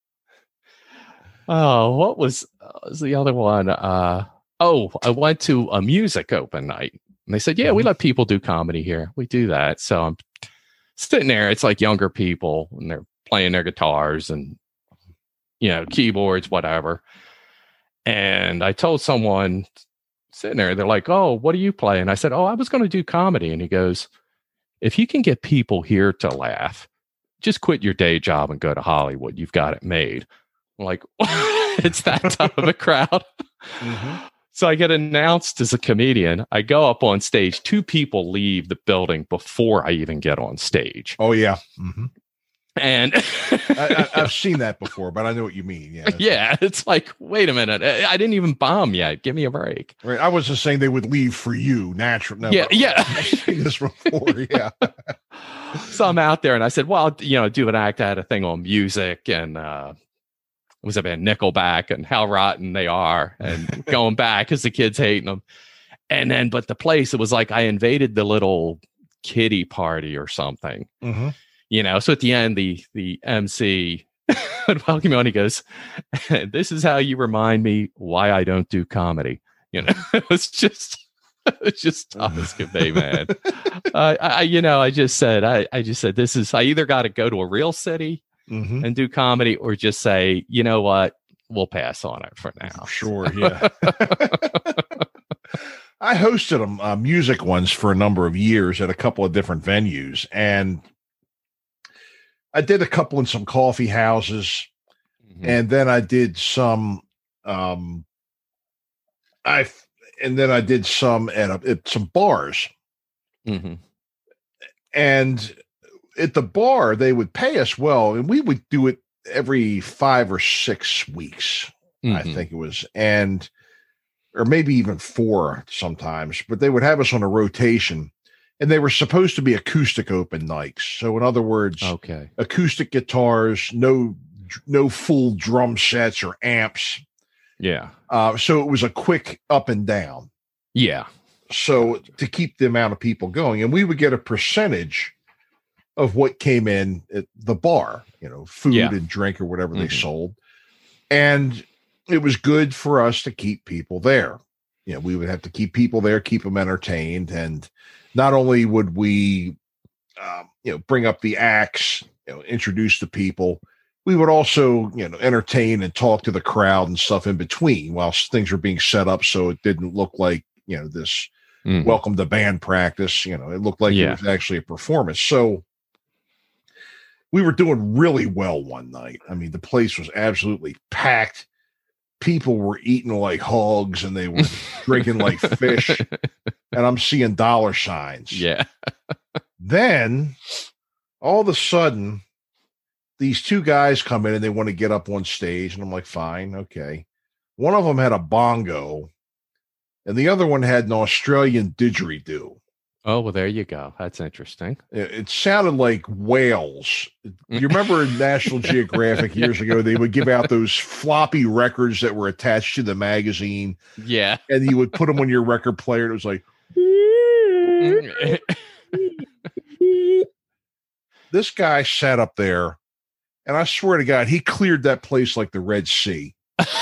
Oh, what was, uh, was the other one? Uh, oh, I went to a music open night. And they said, yeah, we let people do comedy here. We do that. So I'm sitting there. It's like younger people, and they're playing their guitars and, you know, keyboards, whatever. And I told someone sitting there, they're like, oh, what do you play? And I said, oh, I was going to do comedy. And he goes, if you can get people here to laugh, just quit your day job and go to Hollywood. You've got it made. I'm like, it's that type of a crowd. Mm-hmm. So I get announced as a comedian. I go up on stage. Two people leave the building before I even get on stage. Oh, yeah. Mm-hmm. And I, I, I've seen that before, but I know what you mean. Yeah, yeah. It's like, wait a minute. I, I didn't even bomb yet. Give me a break. Right. I was just saying they would leave for you, naturally. No, yeah, yeah. I've seen this before. Yeah. So I'm out there, and I said, well, you know, do an act. I had a thing on music, and uh, it was about Nickelback and how rotten they are, and going back because the kids hating them. And then, but the place, it was like I invaded the little kiddie party or something. Mm-hmm. You know, so at the end, the the M C would welcome me on. He goes, "This is how you remind me why I don't do comedy." You know, it was just, it was just tough as could be, man. uh, I, you know, I just said, I, I just said, this is. I either got to go to a real city mm-hmm. and do comedy, or just say, you know what, we'll pass on it for now. Sure, yeah. I hosted a uh, music ones for a number of years at a couple of different venues, and I did a couple in some coffee houses, mm-hmm. and then I did some, um, I, and then I did some at, a, at some bars, mm-hmm. and at the bar, they would pay us well, and we would do it every five or six weeks, mm-hmm. I think it was, and, or maybe even four sometimes, but they would have us on a rotation. And they were supposed to be acoustic open mics. So in other words, okay, acoustic guitars, no no full drum sets or amps. Yeah. Uh, so it was a quick up and down. Yeah. So to keep the amount of people going. And we would get a percentage of what came in at the bar, you know, food yeah. and drink or whatever mm-hmm. they sold. And it was good for us to keep people there. You know, we would have to keep people there, keep them entertained, and not only would we, um, you know, bring up the acts, you know, introduce the people, we would also, you know, entertain and talk to the crowd and stuff in between while things were being set up, so it didn't look like, you know, this mm-hmm. welcome to band practice. You know, it looked like yeah. it was actually a performance. So we were doing really well one night. I mean, the place was absolutely packed. People were eating like hogs, and they were drinking like fish, and I'm seeing dollar signs. Yeah. Then all of a sudden, these two guys come in and they want to get up on stage, and I'm like, fine, okay. One of them had a bongo, and the other one had an Australian didgeridoo. Oh, well, there you go. That's interesting. It, it sounded like whales. You remember in National Geographic years yeah. ago, they would give out those floppy records that were attached to the magazine. Yeah. And you would put them on your record player. And it was like, this guy sat up there, and I swear to God, he cleared that place like the Red Sea.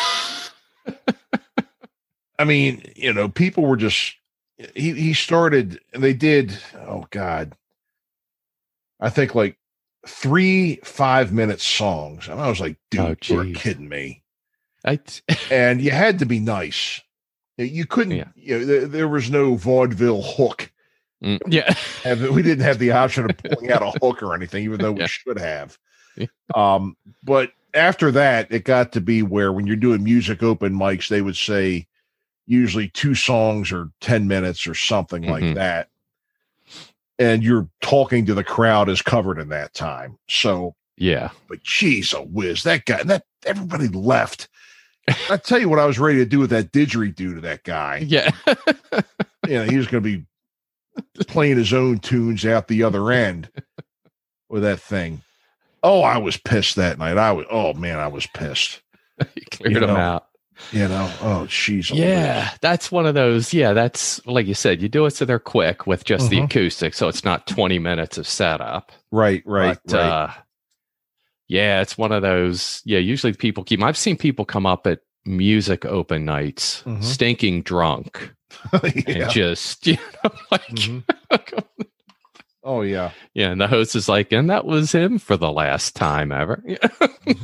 I mean, you know, people were just, He he started, and they did, oh God, I think like three five-minute songs. And I was like, dude, oh, you're kidding me. I t- and you had to be nice. You couldn't, yeah. you know, there, there was no vaudeville hook. Mm, yeah. And we didn't have the option of pulling out a hook or anything, even though we yeah. should have. Yeah. Um, but after that, it got to be where when you're doing music open mics, they would say, usually two songs or ten minutes or something mm-hmm. like that. And you're talking to the crowd is covered in that time. So, yeah, but geez, a whiz, that guy, that everybody left. I tell you what I was ready to do with that didgeridoo to that guy. Yeah. You know, he was going to be playing his own tunes out the other end with that thing. Oh, I was pissed that night. I was, oh man, I was pissed. He cleared you them know? out. You know, oh, she's yeah, that's one of those. Yeah, that's like you said, you do it so they're quick with just mm-hmm. the acoustic, so it's not twenty minutes of setup. Right, right, but, right. Uh, yeah, it's one of those. Yeah, usually people keep. I've seen people come up at music open nights, mm-hmm. stinking drunk, yeah. and just you know, like. Mm-hmm. Oh yeah, yeah, and the host is like, and that was him for the last time ever. mm-hmm.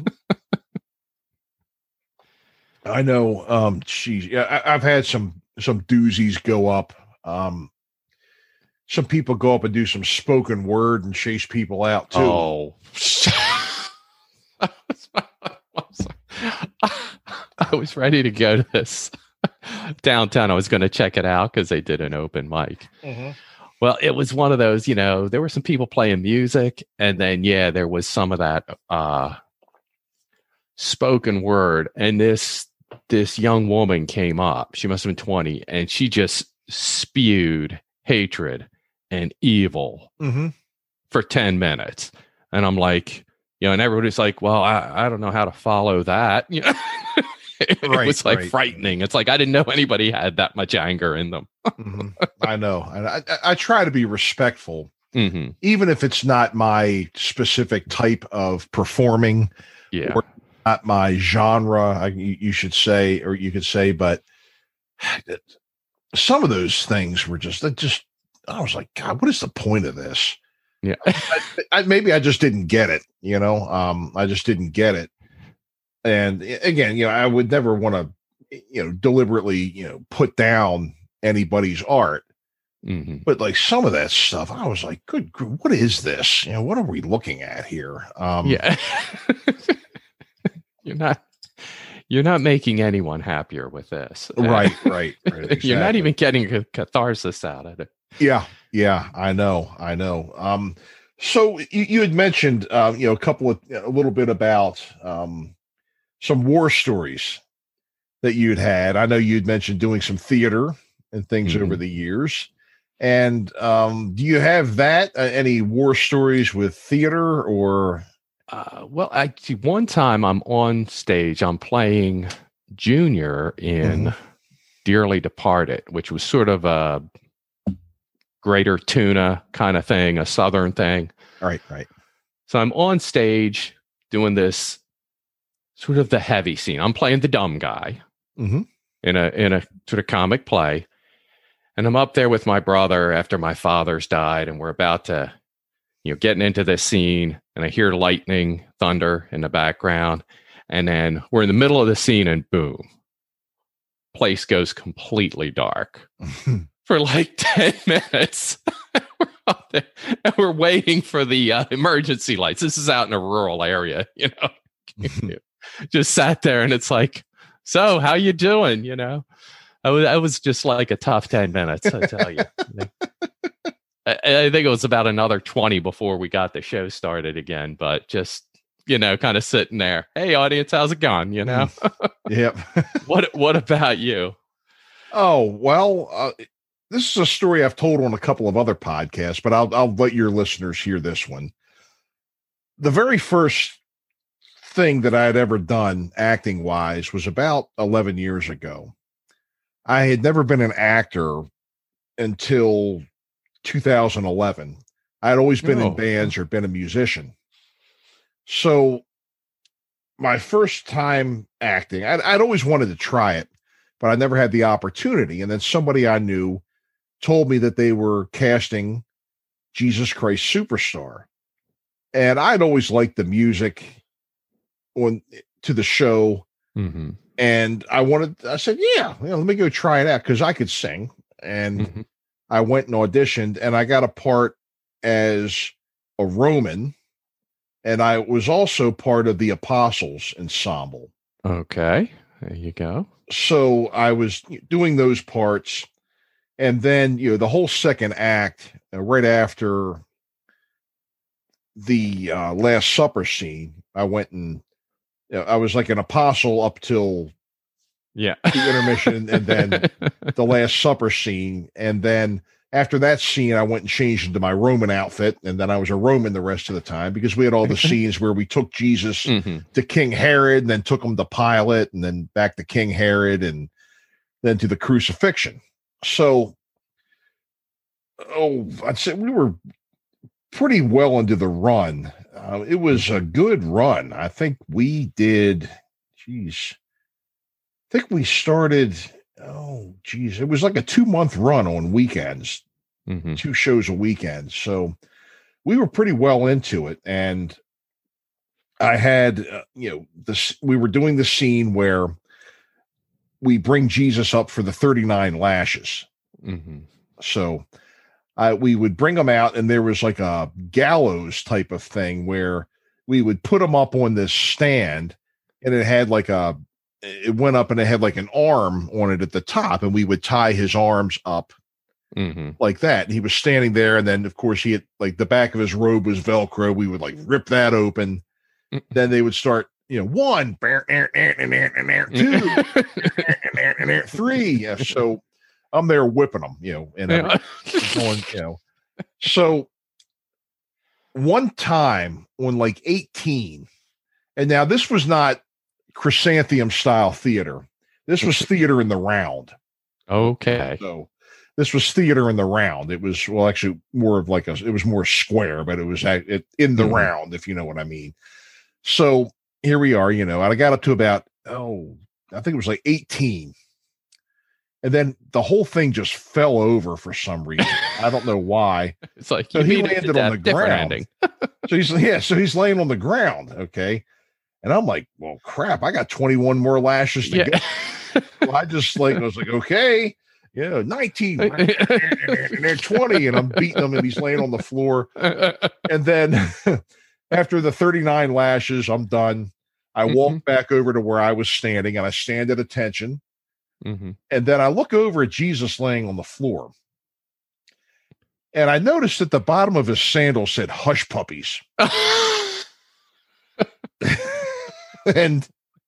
I know. Um, geez, yeah, I, I've had some some doozies go up. Um, some people go up and do some spoken word and chase people out too. Oh, I was ready to go to this downtown. I was going to check it out because they did an open mic. Mm-hmm. Well, it was one of those. You know, there were some people playing music, and then yeah, there was some of that uh, spoken word, and this. This young woman came up. She must have been twenty, and she just spewed hatred and evil mm-hmm. for ten minutes. And I'm like, you know, and everybody's like, well, I, I don't know how to follow that. You know, it right, was like right. frightening. It's like I didn't know anybody had that much anger in them. mm-hmm. I know. And I, I try to be respectful, mm-hmm. even if it's not my specific type of performing. Yeah. Or not my genre, I, you should say, or you could say, but some of those things were just, just, I was like, God, what is the point of this? Yeah. I, I, maybe I just didn't get it, you know, um, I just didn't get it. And again, you know, I would never want to, you know, deliberately, you know, put down anybody's art. Mm-hmm. But like some of that stuff, I was like, good, what is this? You know, what are we looking at here? Um, yeah. You're not you're not making anyone happier with this. Right, right. right exactly. You're not even getting a catharsis out of it. Yeah, yeah, I know, I know. Um, so you, you had mentioned, uh, you know, a couple of, a little bit about um, some war stories that you'd had. I know you'd mentioned doing some theater and things mm-hmm. over the years. And um, do you have that, uh, any war stories with theater or... Uh, well, actually, one time I'm on stage, I'm playing Junior in mm-hmm. Dearly Departed, which was sort of a Greater Tuna kind of thing, a Southern thing. Right, right. So I'm on stage doing this sort of the heavy scene. I'm playing the dumb guy mm-hmm. in a in a sort of comic play. And I'm up there with my brother after my father's died, and we're about to, you know, getting into this scene, and I hear lightning, thunder in the background, and then we're in the middle of the scene, and boom, place goes completely dark for like ten minutes. We're up there, and we're waiting for the uh, emergency lights. This is out in a rural area, you know. Just sat there, and it's like, so how you doing? You know, I was, I was just like a tough ten minutes, I tell you. I, I think it was about another twenty before we got the show started again, but just, you know, kind of sitting there. Hey, audience, how's it going? You know? Yep. What What about you? Oh, well, uh, this is a story I've told on a couple of other podcasts, but I'll I'll let your listeners hear this one. The very first thing that I had ever done acting wise was about eleven years ago. I had never been an actor until two thousand eleven. I had always been oh. in bands or been a musician. So my first time acting, I'd, I'd always wanted to try it, but I never had the opportunity. And then somebody I knew told me that they were casting Jesus Christ Superstar. And I'd always liked the music on to the show. Mm-hmm. And I wanted, I said, yeah, you know, let me go try it out because I could sing. And mm-hmm. I went and auditioned, and I got a part as a Roman, and I was also part of the Apostles ensemble. Okay, there you go. So I was doing those parts, and then, you know, the whole second act, uh, right after the uh, Last Supper scene, I went and you know, I was like an apostle up till yeah the intermission, and then the Last Supper scene, and then after that scene, I went and changed into my Roman outfit, and then I was a Roman the rest of the time because we had all the scenes where we took Jesus mm-hmm. to King Herod, and then took him to Pilate, and then back to King Herod, and then to the crucifixion. So, oh, I'd say we were pretty well into the run. Uh, it was a good run. I think we did, geez, I think we started... Oh, geez. It was like a two month run on weekends, mm-hmm. two shows a weekend. So we were pretty well into it. And I had, uh, you know, this, we were doing the scene where we bring Jesus up for the thirty-nine lashes. Mm-hmm. So uh, we would bring him out, and there was like a gallows type of thing where we would put him up on this stand, and it had like a, it went up and it had like an arm on it at the top, and we would tie his arms up mm-hmm. like that. And he was standing there. And then of course he had like the back of his robe was Velcro. We would like rip that open. Mm-hmm. Then they would start, you know, one, two, three. Yeah, so I'm there whipping them, you know, and yeah. going, you know, so one time on like eighteen, and now this was not Chrysanthemum style theater. This was theater in the round. Okay. So this was theater in the round. It was, well, actually more of like a, it was more square, but it was it, in the mm-hmm. round, if you know what I mean. So here we are, you know, and I got up to about, oh, I think it was like eighteen. And then the whole thing just fell over for some reason. I don't know why. It's like, so he landed on the ground. so he's, yeah, so he's laying on the ground. Okay. And I'm like, well, crap, I got twenty-one more lashes to yeah. go. So I just like, I was like, okay, you know, nineteen, and they're twenty, and I'm beating him, and he's laying on the floor. And then after the thirty-nine lashes, I'm done. I mm-hmm. walk back over to where I was standing, and I stand at attention. Mm-hmm. And then I look over at Jesus laying on the floor. And I noticed at the bottom of his sandal said, "Hush Puppies." And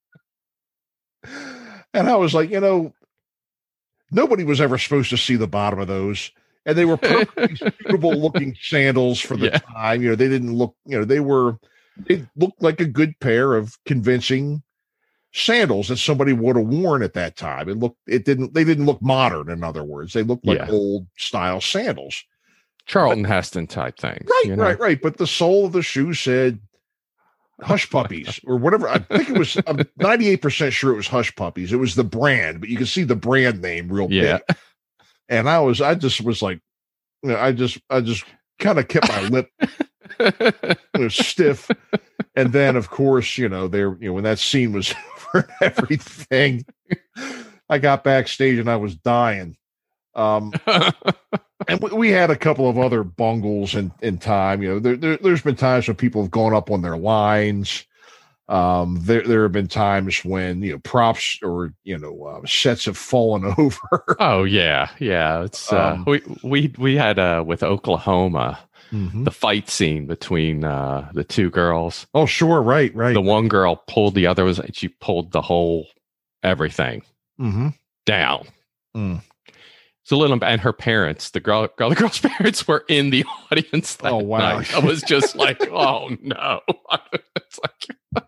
and I was like, you know, nobody was ever supposed to see the bottom of those. And they were perfectly suitable looking sandals for the yeah. time. You know, they didn't look, you know, they were, they looked like a good pair of convincing sandals that somebody would have worn at that time. It looked, it didn't, they didn't look modern, in other words. They looked like yeah. old style sandals. Charlton but, Heston type things. Right, you know? right, right. But the sole of the shoe said, Hush Puppies or whatever. I think it was, I'm ninety-eight percent sure it was Hush Puppies. It was the brand, but you can see the brand name real yeah. big. And I was, I just was like, you know, I just, I just kind of kept my lip you know, stiff. And then of course, you know, there, you know, when that scene was over and everything, I got backstage and I was dying. Um, and we, we had a couple of other bungles in, in time. You know, there, there, there's been times when people have gone up on their lines. Um, there, there have been times when, you know, props or, you know, uh, sets have fallen over. Oh yeah. Yeah. It's, uh, um, we, we, we had, uh, with Oklahoma, mm-hmm. the fight scene between, uh, the two girls. Oh, sure. Right. Right. The one girl pulled the other was, she pulled the whole, everything mm-hmm. down. Mm. It's a little, and her parents, the girl, girl, the girl's parents were in the audience that oh, wow. night. I was just like, oh no. It's like,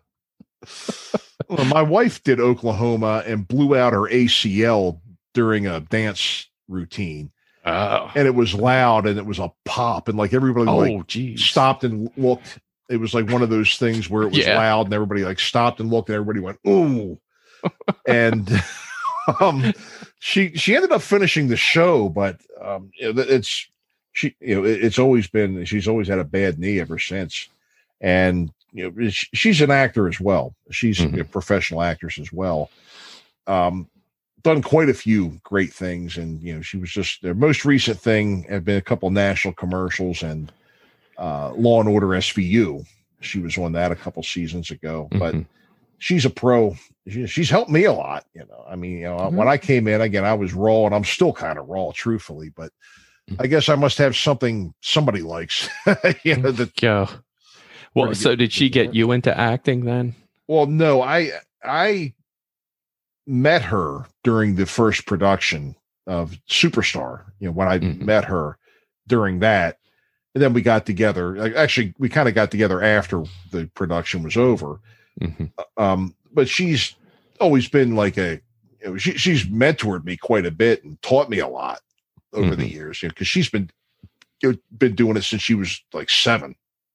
well, my wife did Oklahoma and blew out her A C L during a dance routine. Oh. And it was loud and it was a pop and like everybody oh, like geez. stopped and looked. It was like one of those things where it was yeah. loud and everybody like stopped and looked and everybody went, ooh. And um she she ended up finishing the show, but um you know, it's she you know it, it's always been she's always had a bad knee ever since. And you know, she's an actor as well. She's mm-hmm. a professional actress as well. Um, done quite a few great things. And, you know, she was just their most recent thing have been a couple national commercials and uh, Law and Order S V U. She was on that a couple seasons ago, mm-hmm. but she's a pro. She, she's helped me a lot. You know, I mean, you know, mm-hmm. when I came in again, I was raw and I'm still kind of raw, truthfully, but mm-hmm. I guess I must have something somebody likes, you know, that, yeah. Well, so did she get you into acting then? Well, no, I I met her during the first production of Superstar, you know, when I Mhm. met her during that. And then we got together. like, Actually, we kind of got together after the production was over. Mhm. Um, but she's always been like a, you know, she, she's mentored me quite a bit and taught me a lot over the Mhm. years, you know, because she's been you know, been doing it since she was like seven.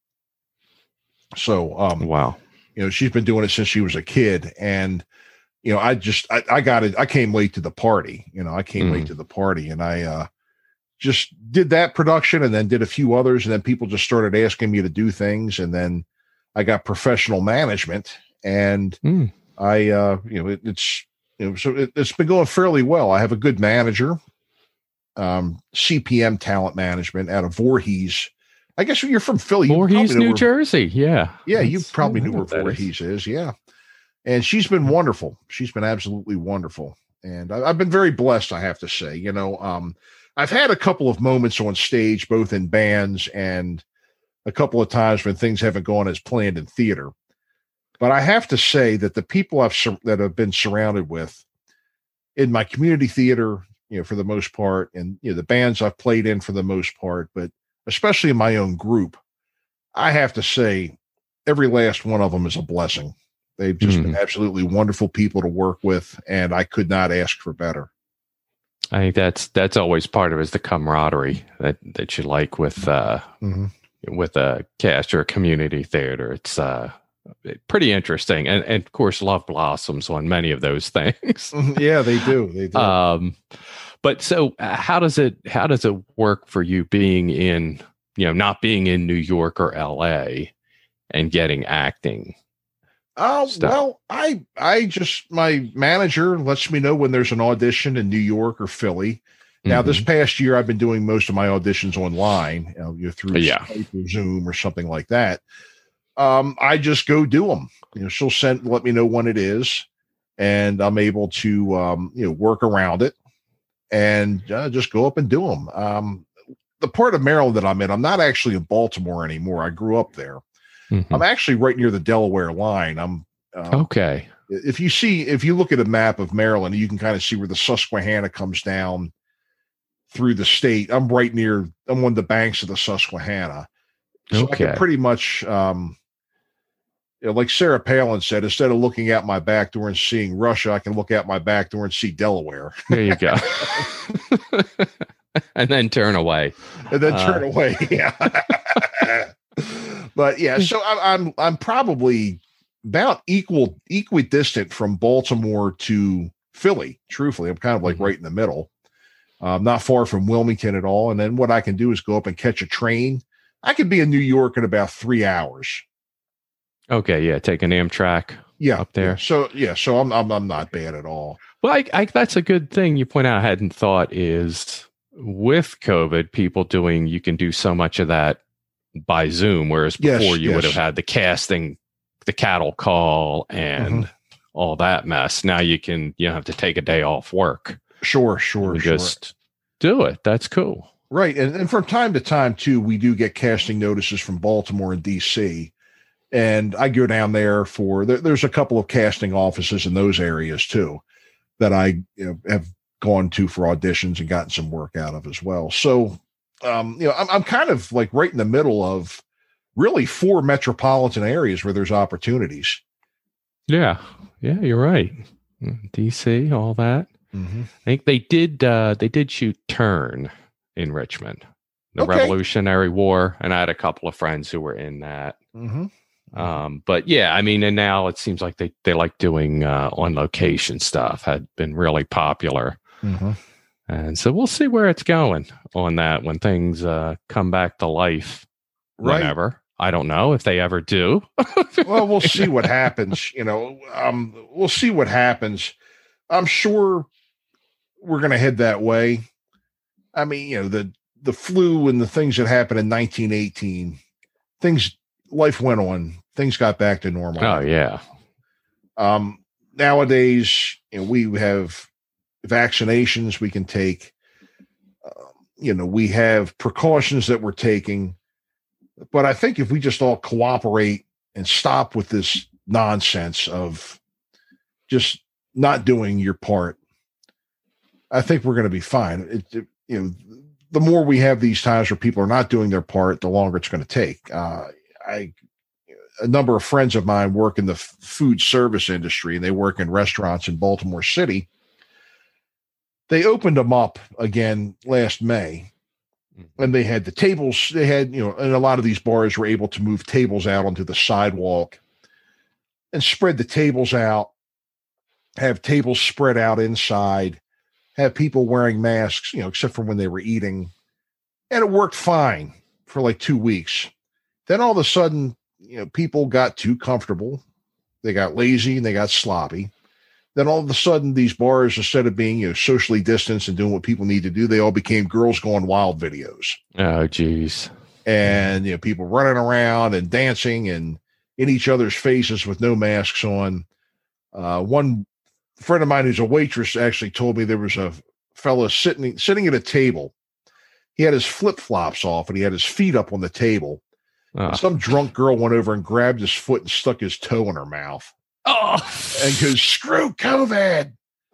So, um, Wow. you know, she's been doing it since she was a kid. And, you know, I just, I, I got it. I came late to the party, you know, I came late Mhm. to the party and I, uh, just did that production and then did a few others. And then people just started asking me to do things. And then I got professional management and Mm. I, uh, you know, it, it's, you know, so it, it's been going fairly well. I have a good manager, um, C P M Talent Management out of Voorhees. I guess you're from Philly. You Voorhees, probably know New where- Jersey. Yeah. Yeah, you That's- probably I knew know where what that is. Voorhees is. Yeah. And she's been wonderful. She's been absolutely wonderful. And I, I've been very blessed, I have to say. You know, um, I've had a couple of moments on stage, both in bands and a couple of times when things haven't gone as planned in theater. But I have to say that the people I've sur- that have been surrounded with in my community theater, you know, for the most part, and you know, the bands I've played in for the most part, but especially in my own group, I have to say every last one of them is a blessing. They've just been absolutely wonderful people to work with, and I could not ask for better. I think that's that's always part of it, is the camaraderie that that you like with uh, Mhm. with a cast or a community theater. It's uh, pretty interesting, and, and of course, love blossoms on many of those things. Yeah, they do. They do. um, but so, uh, how does it how does it work for you being in, you know, not being in New York or L A and getting acting? Oh, stuff. well, I I just my manager lets me know when there's an audition in New York or Philly. Now, this Mhm. past year, I've been doing most of my auditions online, you know, you know, through Yeah. Skype or Zoom or something like that. Um, I just go do them. You know, she'll send let me know when it is, and I'm able to um, you know work around it and uh, just go up and do them. Um, the part of Maryland that I'm in, I'm not actually in Baltimore anymore. I grew up there. Mhm. I'm actually right near the Delaware line. I'm um, Okay. if you see if you look at a map of Maryland, you can kind of see where the Susquehanna comes down through the state. I'm right near I'm on the banks of the Susquehanna. So I Okay. can pretty much um you know, like Sarah Palin said, instead of looking out my back door and seeing Russia, I can look out my back door and see Delaware. There you go. And then turn away. And then Uh. turn away. Yeah. But yeah, so I'm I'm I'm probably about equal equidistant from Baltimore to Philly. Truthfully, I'm kind of like Mhm. right in the middle. Um, not far from Wilmington at all. And then what I can do is go up and catch a train. I could be in New York in about three hours. Okay. Yeah. Take an Amtrak. Yeah, Up there. yeah. So yeah, so I'm I'm I'm not bad at all. Well, I, I, that's a good thing you point out. I hadn't thought is with COVID, people doing, you can do so much of that by Zoom, whereas Yes, before you would yes. have had the casting, the cattle call, and all that mess. Now you can, you don't have to take a day off work. Sure, sure, You sure. just do it. That's cool. Right. And, and from time to time, too, we do get casting notices from Baltimore and D C. And I go down there for, there, there's a couple of casting offices in those areas, too, that I you know, have gone to for auditions and gotten some work out of as well. So, um, you know, I'm, I'm kind of like right in the middle of really four metropolitan areas where there's opportunities. Yeah. Yeah, you're right. D C, all that. Mm-hmm. I think they did uh they did shoot Turn in Richmond. The Okay. Revolutionary War, and I had a couple of friends who were in that. Mm-hmm. Um, but yeah, I mean, and now it seems like they, they like doing uh, on location stuff, had been really popular. Mm-hmm. And so we'll see where it's going on that when things uh, come back to life. Right. Whenever. I don't know if they ever do. Well, we'll see what happens. You know, um, we'll see what happens. I'm sure we're going to head that way. I mean, you know, the the flu and the things that happened in nineteen eighteen, things, life went on. Things got back to normal. Oh, yeah. Um, nowadays, you know, we have vaccinations we can take. Uh, you know, we have precautions that we're taking. But I think if we just all cooperate and stop with this nonsense of just not doing your part, I think we're going to be fine. It, it, you know, the more we have these times where people are not doing their part, the longer it's going to take. Uh, I, a number of friends of mine work in the f- food service industry, and they work in restaurants in Baltimore City. They opened them up again last May, and they had the tables. They had, you know, and a lot of these bars were able to move tables out onto the sidewalk and spread the tables out, have tables spread out inside, have people wearing masks, you know, except for when they were eating. And it worked fine for like two weeks. Then all of a sudden, you know, people got too comfortable. They got lazy and they got sloppy. Then all of a sudden, these bars, instead of being, you know, socially distanced and doing what people need to do, they all became girls going wild videos. Oh, geez. And, you know, people running around and dancing and in each other's faces with no masks on. Uh, one friend of mine who's a waitress actually told me there was a fella sitting, sitting at a table. He had his flip-flops off and he had his feet up on the table. Oh. Some drunk girl went over and grabbed his foot and stuck his toe in her mouth. Oh, And goes, screw COVID.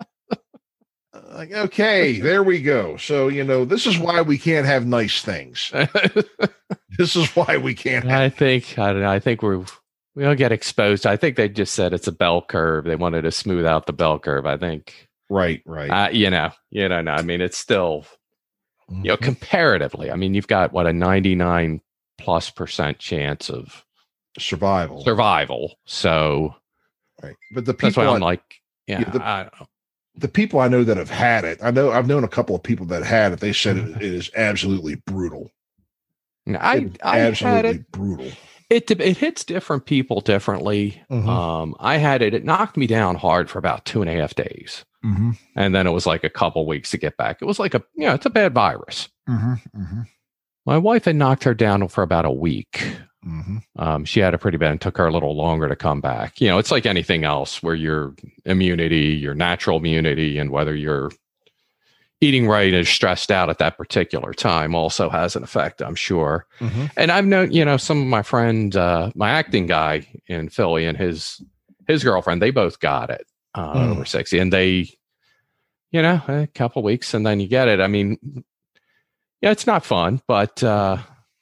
Like, okay, there we go. So, you know, this is why we can't have nice things. This is why we can't have. I think I don't know. I think we're we'll get exposed. I think they just said it's a bell curve. They wanted to smooth out the bell curve. I think. Right, right. Uh, you know, you know. No, I mean, it's still, you know, comparatively. I mean, you've got what a ninety-nine plus percent chance of Survival. survival. So Right. But the people that's why I'm I- like, yeah, Yeah, the- I don't know. the people I know that have had it, I know I've known a couple of people that had it. They said it, it is absolutely brutal. I It is I had absolutely it. brutal. It it hits different people differently. Mhm. Um, I had it. It knocked me down hard for about two and a half days, Mm-hmm. and then it was like a couple weeks to get back. It was like a you know, it's a bad virus. Mm-hmm. Mm-hmm. My wife had knocked her down for about a week. Mm-hmm. Um, she had it pretty bad and took her a little longer to come back. You know, it's like anything else where your immunity, your natural immunity, and whether you're eating right and stressed out at that particular time also has an effect, I'm sure. Mm-hmm. And I've known, you know, some of my friend, uh, my acting guy in Philly and his his girlfriend, they both got it uh, Mm. over sixty, and they, you know, a couple weeks and then you get it. I mean, yeah, it's not fun, but uh,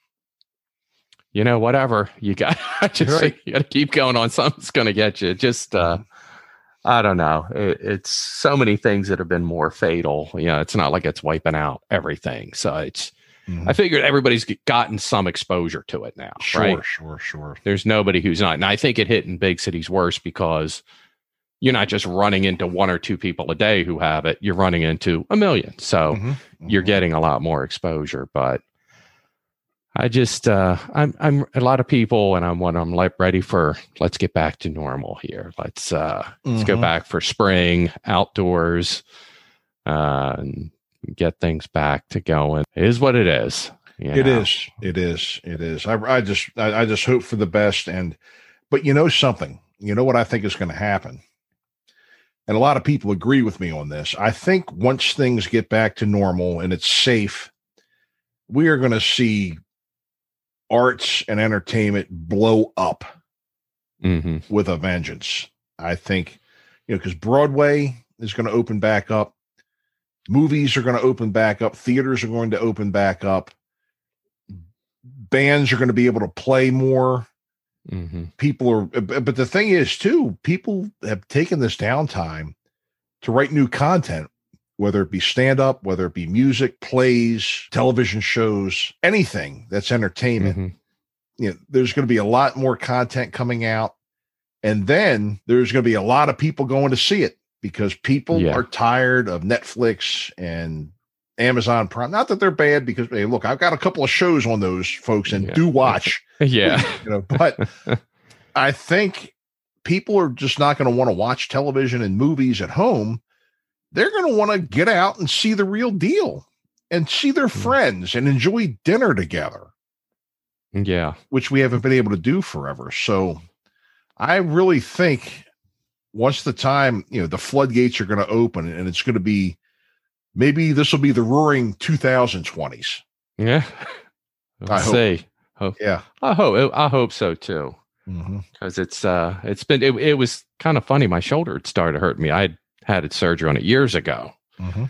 you know, whatever you got, I just Right. you got to keep going on. Something's going to get you. Just, uh, I don't know. It, it's so many things that have been more fatal. You know, it's not like it's wiping out everything. So it's. Mhm. I figured everybody's g- gotten some exposure to it now, Sure, right? sure, sure. There's nobody who's not. And I think it hit in big cities worse because you're not just running into one or two people a day who have it. You're running into a million. So Mhm. you're Mhm. getting a lot more exposure. But I just, uh, I'm, I'm a lot of people, and I'm when I'm like ready for, let's get back to normal here. Let's, uh, let's go Mhm. back for spring outdoors, uh, and get things back to going. It is what it is. you It know? is. It is. It is. I, I just, I, I just hope for the best. And, but you know something, you know what I think is going to happen. And a lot of people agree with me on this. I think once things get back to normal and it's safe, we are going to see arts and entertainment blow up Mhm. with a vengeance. I think, you know, because Broadway is going to open back up. Movies are going to open back up. Theaters are going to open back up. Bands are going to be able to play more. Mhm. People are, but the thing is, too, people have taken this downtime to write new content, whether it be stand up, whether it be music, plays, television shows, anything that's entertainment. Mhm. You know, there's going to be a lot more content coming out. And then there's going to be a lot of people going to see it because people Yeah. are tired of Netflix and Amazon Prime. Not that they're bad, because hey, look, I've got a couple of shows on those, folks, and Yeah. do watch. Yeah. You know, but I think people are just not going to want to watch television and movies at home. They're going to want to get out and see the real deal and see their Hmm. friends and enjoy dinner together, Yeah. which we haven't been able to do forever. So I really think once the time, you know, the floodgates are going to open, and it's going to be, maybe this will be the roaring two thousand twenties. Yeah. We'll I hope. see. Hope. Yeah. I hope. I hope so too. Mm-hmm. Because it's uh, it's been it, it was kind of funny. My shoulder had started hurting me. I had had it surgery on it years ago, Mm-hmm.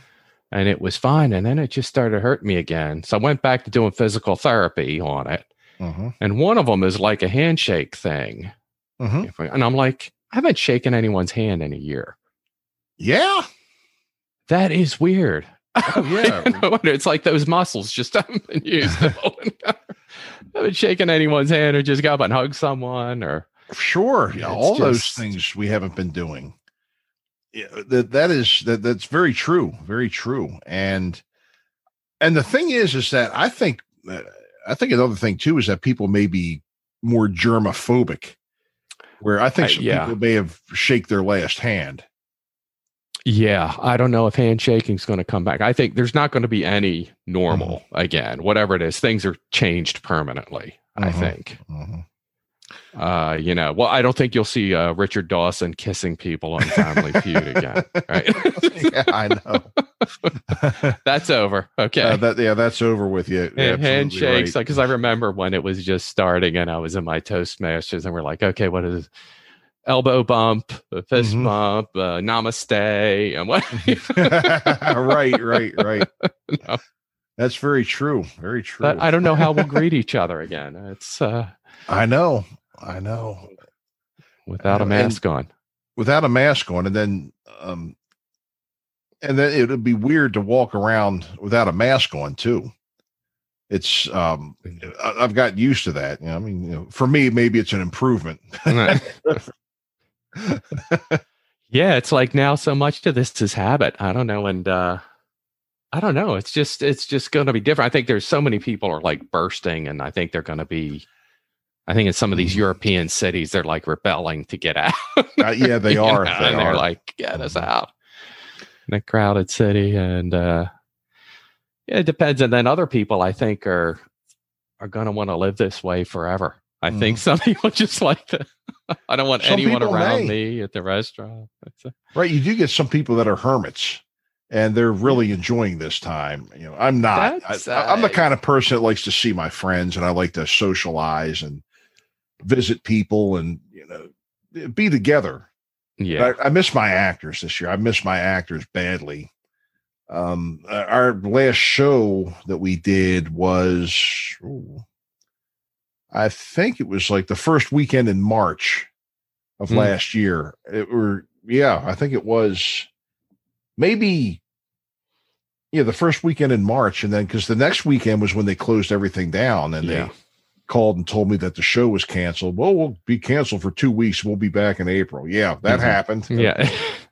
and it was fine. And then it just started hurting me again. So I went back to doing physical therapy on it. Mm-hmm. And one of them is like a handshake thing. Mm-hmm. And I'm like, I haven't shaken anyone's hand in a year. Yeah. That is weird. Oh, yeah. It's like those muscles just haven't been used. I haven't shaken anyone's hand or just got up and hugged someone or. Sure. Yeah, all just, those things we haven't been doing. Yeah, that, that is, that, that's very true. Very true. And, and the thing is, is that I think, uh, I think another thing too, is that people may be more germophobic, where I think some uh, yeah. people may have shake their last hand. Yeah, I don't know if handshaking is going to come back. I think there's not going to be any normal mm-hmm. again. Whatever it is, things are changed permanently, mm-hmm. I think. Mm-hmm. Uh, you know, well, I don't think you'll see uh, Richard Dawson kissing people on Family Feud again, right? Yeah, I know. That's over. Okay. Uh, that, yeah, that's over with you. And handshakes, because right. I remember when it was just starting and I was in my Toastmasters and we're like, okay, what is elbow bump, a fist mm-hmm. bump, uh, namaste, and what? right, right, right. No. That's very true. Very true. But I don't know how we'll greet each other again. It's. Uh, I know. I know. Without a mask and, on. Without a mask on, and then, um, and then it would be weird to walk around without a mask on too. It's um, I've gotten used to that. You know, I mean, you know, for me, maybe it's an improvement. Yeah, it's like now so much to this is habit. I don't know, and uh, I don't know. It's just it's just going to be different. I think there's so many people are like bursting, and I think they're going to be. I think in some of these European cities, they're like rebelling to get out. uh, yeah, they are. Know, they and are. They're like, get us out in a crowded city. And uh, yeah, it depends. And then other people, I think, are are going to want to live this way forever. I mm. think some people just like to, I don't want some anyone around may. me at the restaurant. A, right. You do get some people that are hermits. And they're really enjoying this time. You know, I'm not. I, uh, I'm the kind of person that likes to see my friends, and I like to socialize and visit people, and you know, be together. Yeah, I, I miss my actors this year. I miss my actors badly. Um, our last show that we did was, ooh, I think it was like the first weekend in March of mm. last year. It were, yeah, I think it was. Maybe, yeah, the first weekend in March. And then, because the next weekend was when they closed everything down, and yeah. they called and told me that the show was canceled. Well, we'll be canceled for two weeks. We'll be back in April. Yeah, that mm-hmm. happened. Yeah.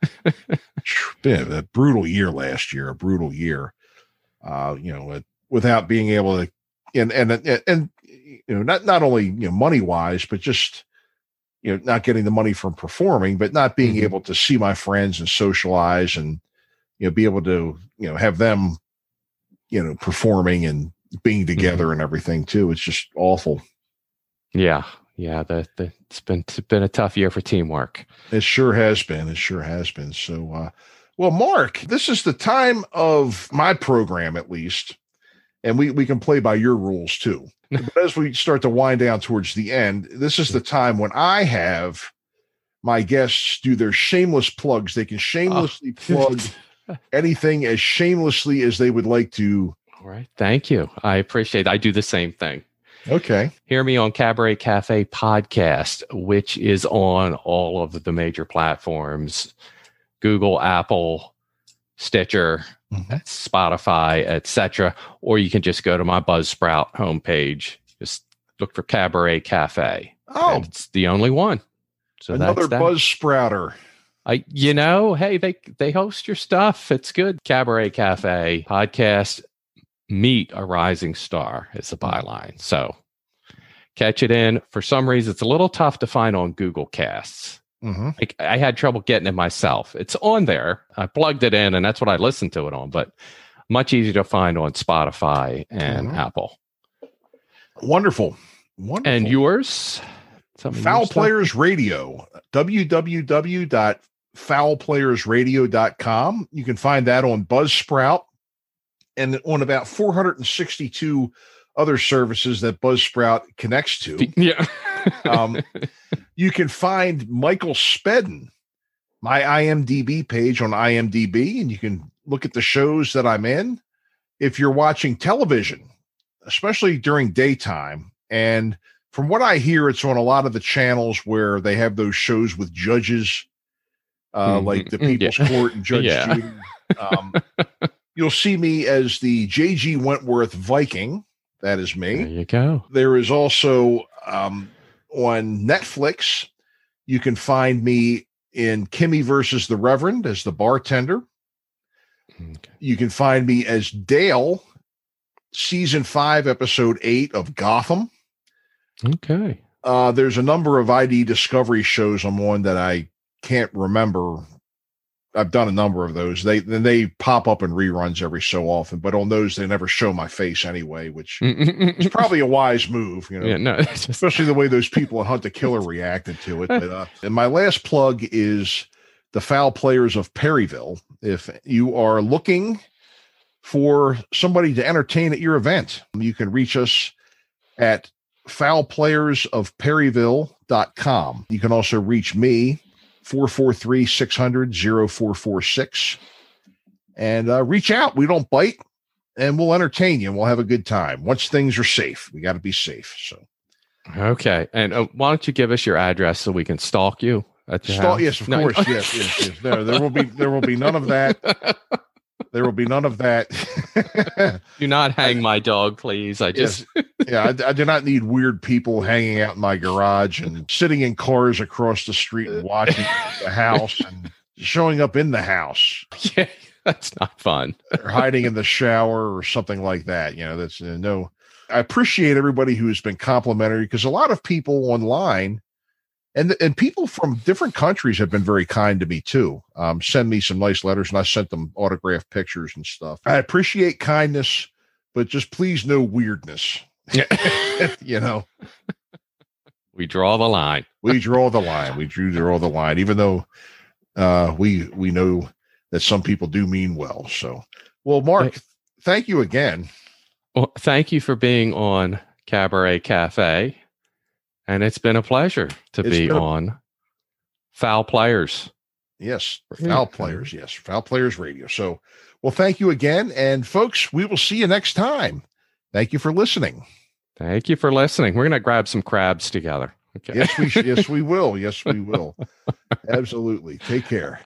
Been a brutal year last year, a brutal year, uh, you know, uh, without being able to, and, and, and, and, you know, not, not only, you know, money wise, but just, you know, not getting the money from performing, but not being mm-hmm. able to see my friends and socialize and, you know, be able to, you know, have them, you know, performing and being together mm-hmm. and everything too. It's just awful. Yeah. Yeah. The, the, it's been, it's been a tough year for teamwork. It sure has been. It sure has been. So, uh, well, Mark, this is the time of my program, at least, and we, we can play by your rules too. But as we start to wind down towards the end, this is the time when I have my guests do their shameless plugs. They can shamelessly oh. plug anything as shamelessly as they would like to. All right. Thank you. I appreciate it. I do the same thing. Okay. Hear me on Cabaret Cafe podcast, which is on all of the major platforms, Google, Apple, Stitcher, mm-hmm. Spotify, et cetera. Or you can just go to my Buzzsprout homepage. Just look for Cabaret Cafe. Oh, it's the only one. So another that's that. Buzzsprouter. I, you know, hey, they they host your stuff. It's good. Cabaret Cafe podcast. Meet a rising star is the byline. So catch it in. For some reason, it's a little tough to find on Google Casts. Mm-hmm. Like, I had trouble getting it myself. It's on there. I plugged it in, and that's what I listened to it on. But much easier to find on Spotify and mm-hmm. Apple. Wonderful, wonderful. And yours? Foul Players Radio. w w w dot foul players radio dot com. You can find that on Buzzsprout and on about four hundred sixty-two other services that Buzzsprout connects to. Yeah. um, you can find Michael Spedden, my I M D B page on I M D B, and you can look at the shows that I'm in. If you're watching television, especially during daytime, and from what I hear, it's on a lot of the channels where they have those shows with judges, uh, mm-hmm. like the People's yeah. Court and Judge yeah. Judy. Um, you'll see me as the J G Wentworth Viking. That is me. There you go. There is also um, on Netflix, you can find me in Kimmy versus the Reverend as the bartender. Okay. You can find me as Dale, season five, episode eight of Gotham. Okay. Uh, there's a number of I D Discovery shows I'm on that I can't remember. I've done a number of those. They then they pop up in reruns every so often, but on those they never show my face anyway, which is probably a wise move, you know. Yeah, no, especially the way those people in Hunt the Killer reacted to it. But, uh, and my last plug is the Foul Players of Perryville. If you are looking for somebody to entertain at your event, you can reach us at foul players of perryville dot com. You can also reach me four four three, six hundred, oh four four six. And uh, reach out. We don't bite, and we'll entertain you, and we'll have a good time. Once things are safe, we got to be safe. So, okay. And uh, why don't you give us your address so we can stalk you at your stalk? house? Yes, of no, course. no. Yes, yes, yes. There, there will be, there will be none of that. There will be none of that. Do not hang my dog, please. I just yes. yeah, I, I do not need weird people hanging out in my garage and sitting in cars across the street and watching the house and showing up in the house. Yeah, that's not fun. Or hiding in the shower or something like that. You know, that's uh, no. I appreciate everybody who's been complimentary, because a lot of people online and and people from different countries have been very kind to me too. Um, send me some nice letters, and I sent them autographed pictures and stuff. I appreciate kindness, but just please no weirdness. You know, we draw the line. We draw the line. We do draw the line, even though uh, we we know that some people do mean well. So, well, Mark, hey. Thank you again. Well, thank you for being on Cabaret Cafe. And it's been a pleasure to it's be a, on Foul Players. Yes, Foul Players. Yes, Foul Players Radio. So, well, thank you again. And folks, we will see you next time. Thank you for listening. Thank you for listening. We're going to grab some crabs together. Okay. Yes, we sh- yes, we will. Yes, we will. Absolutely. Take care.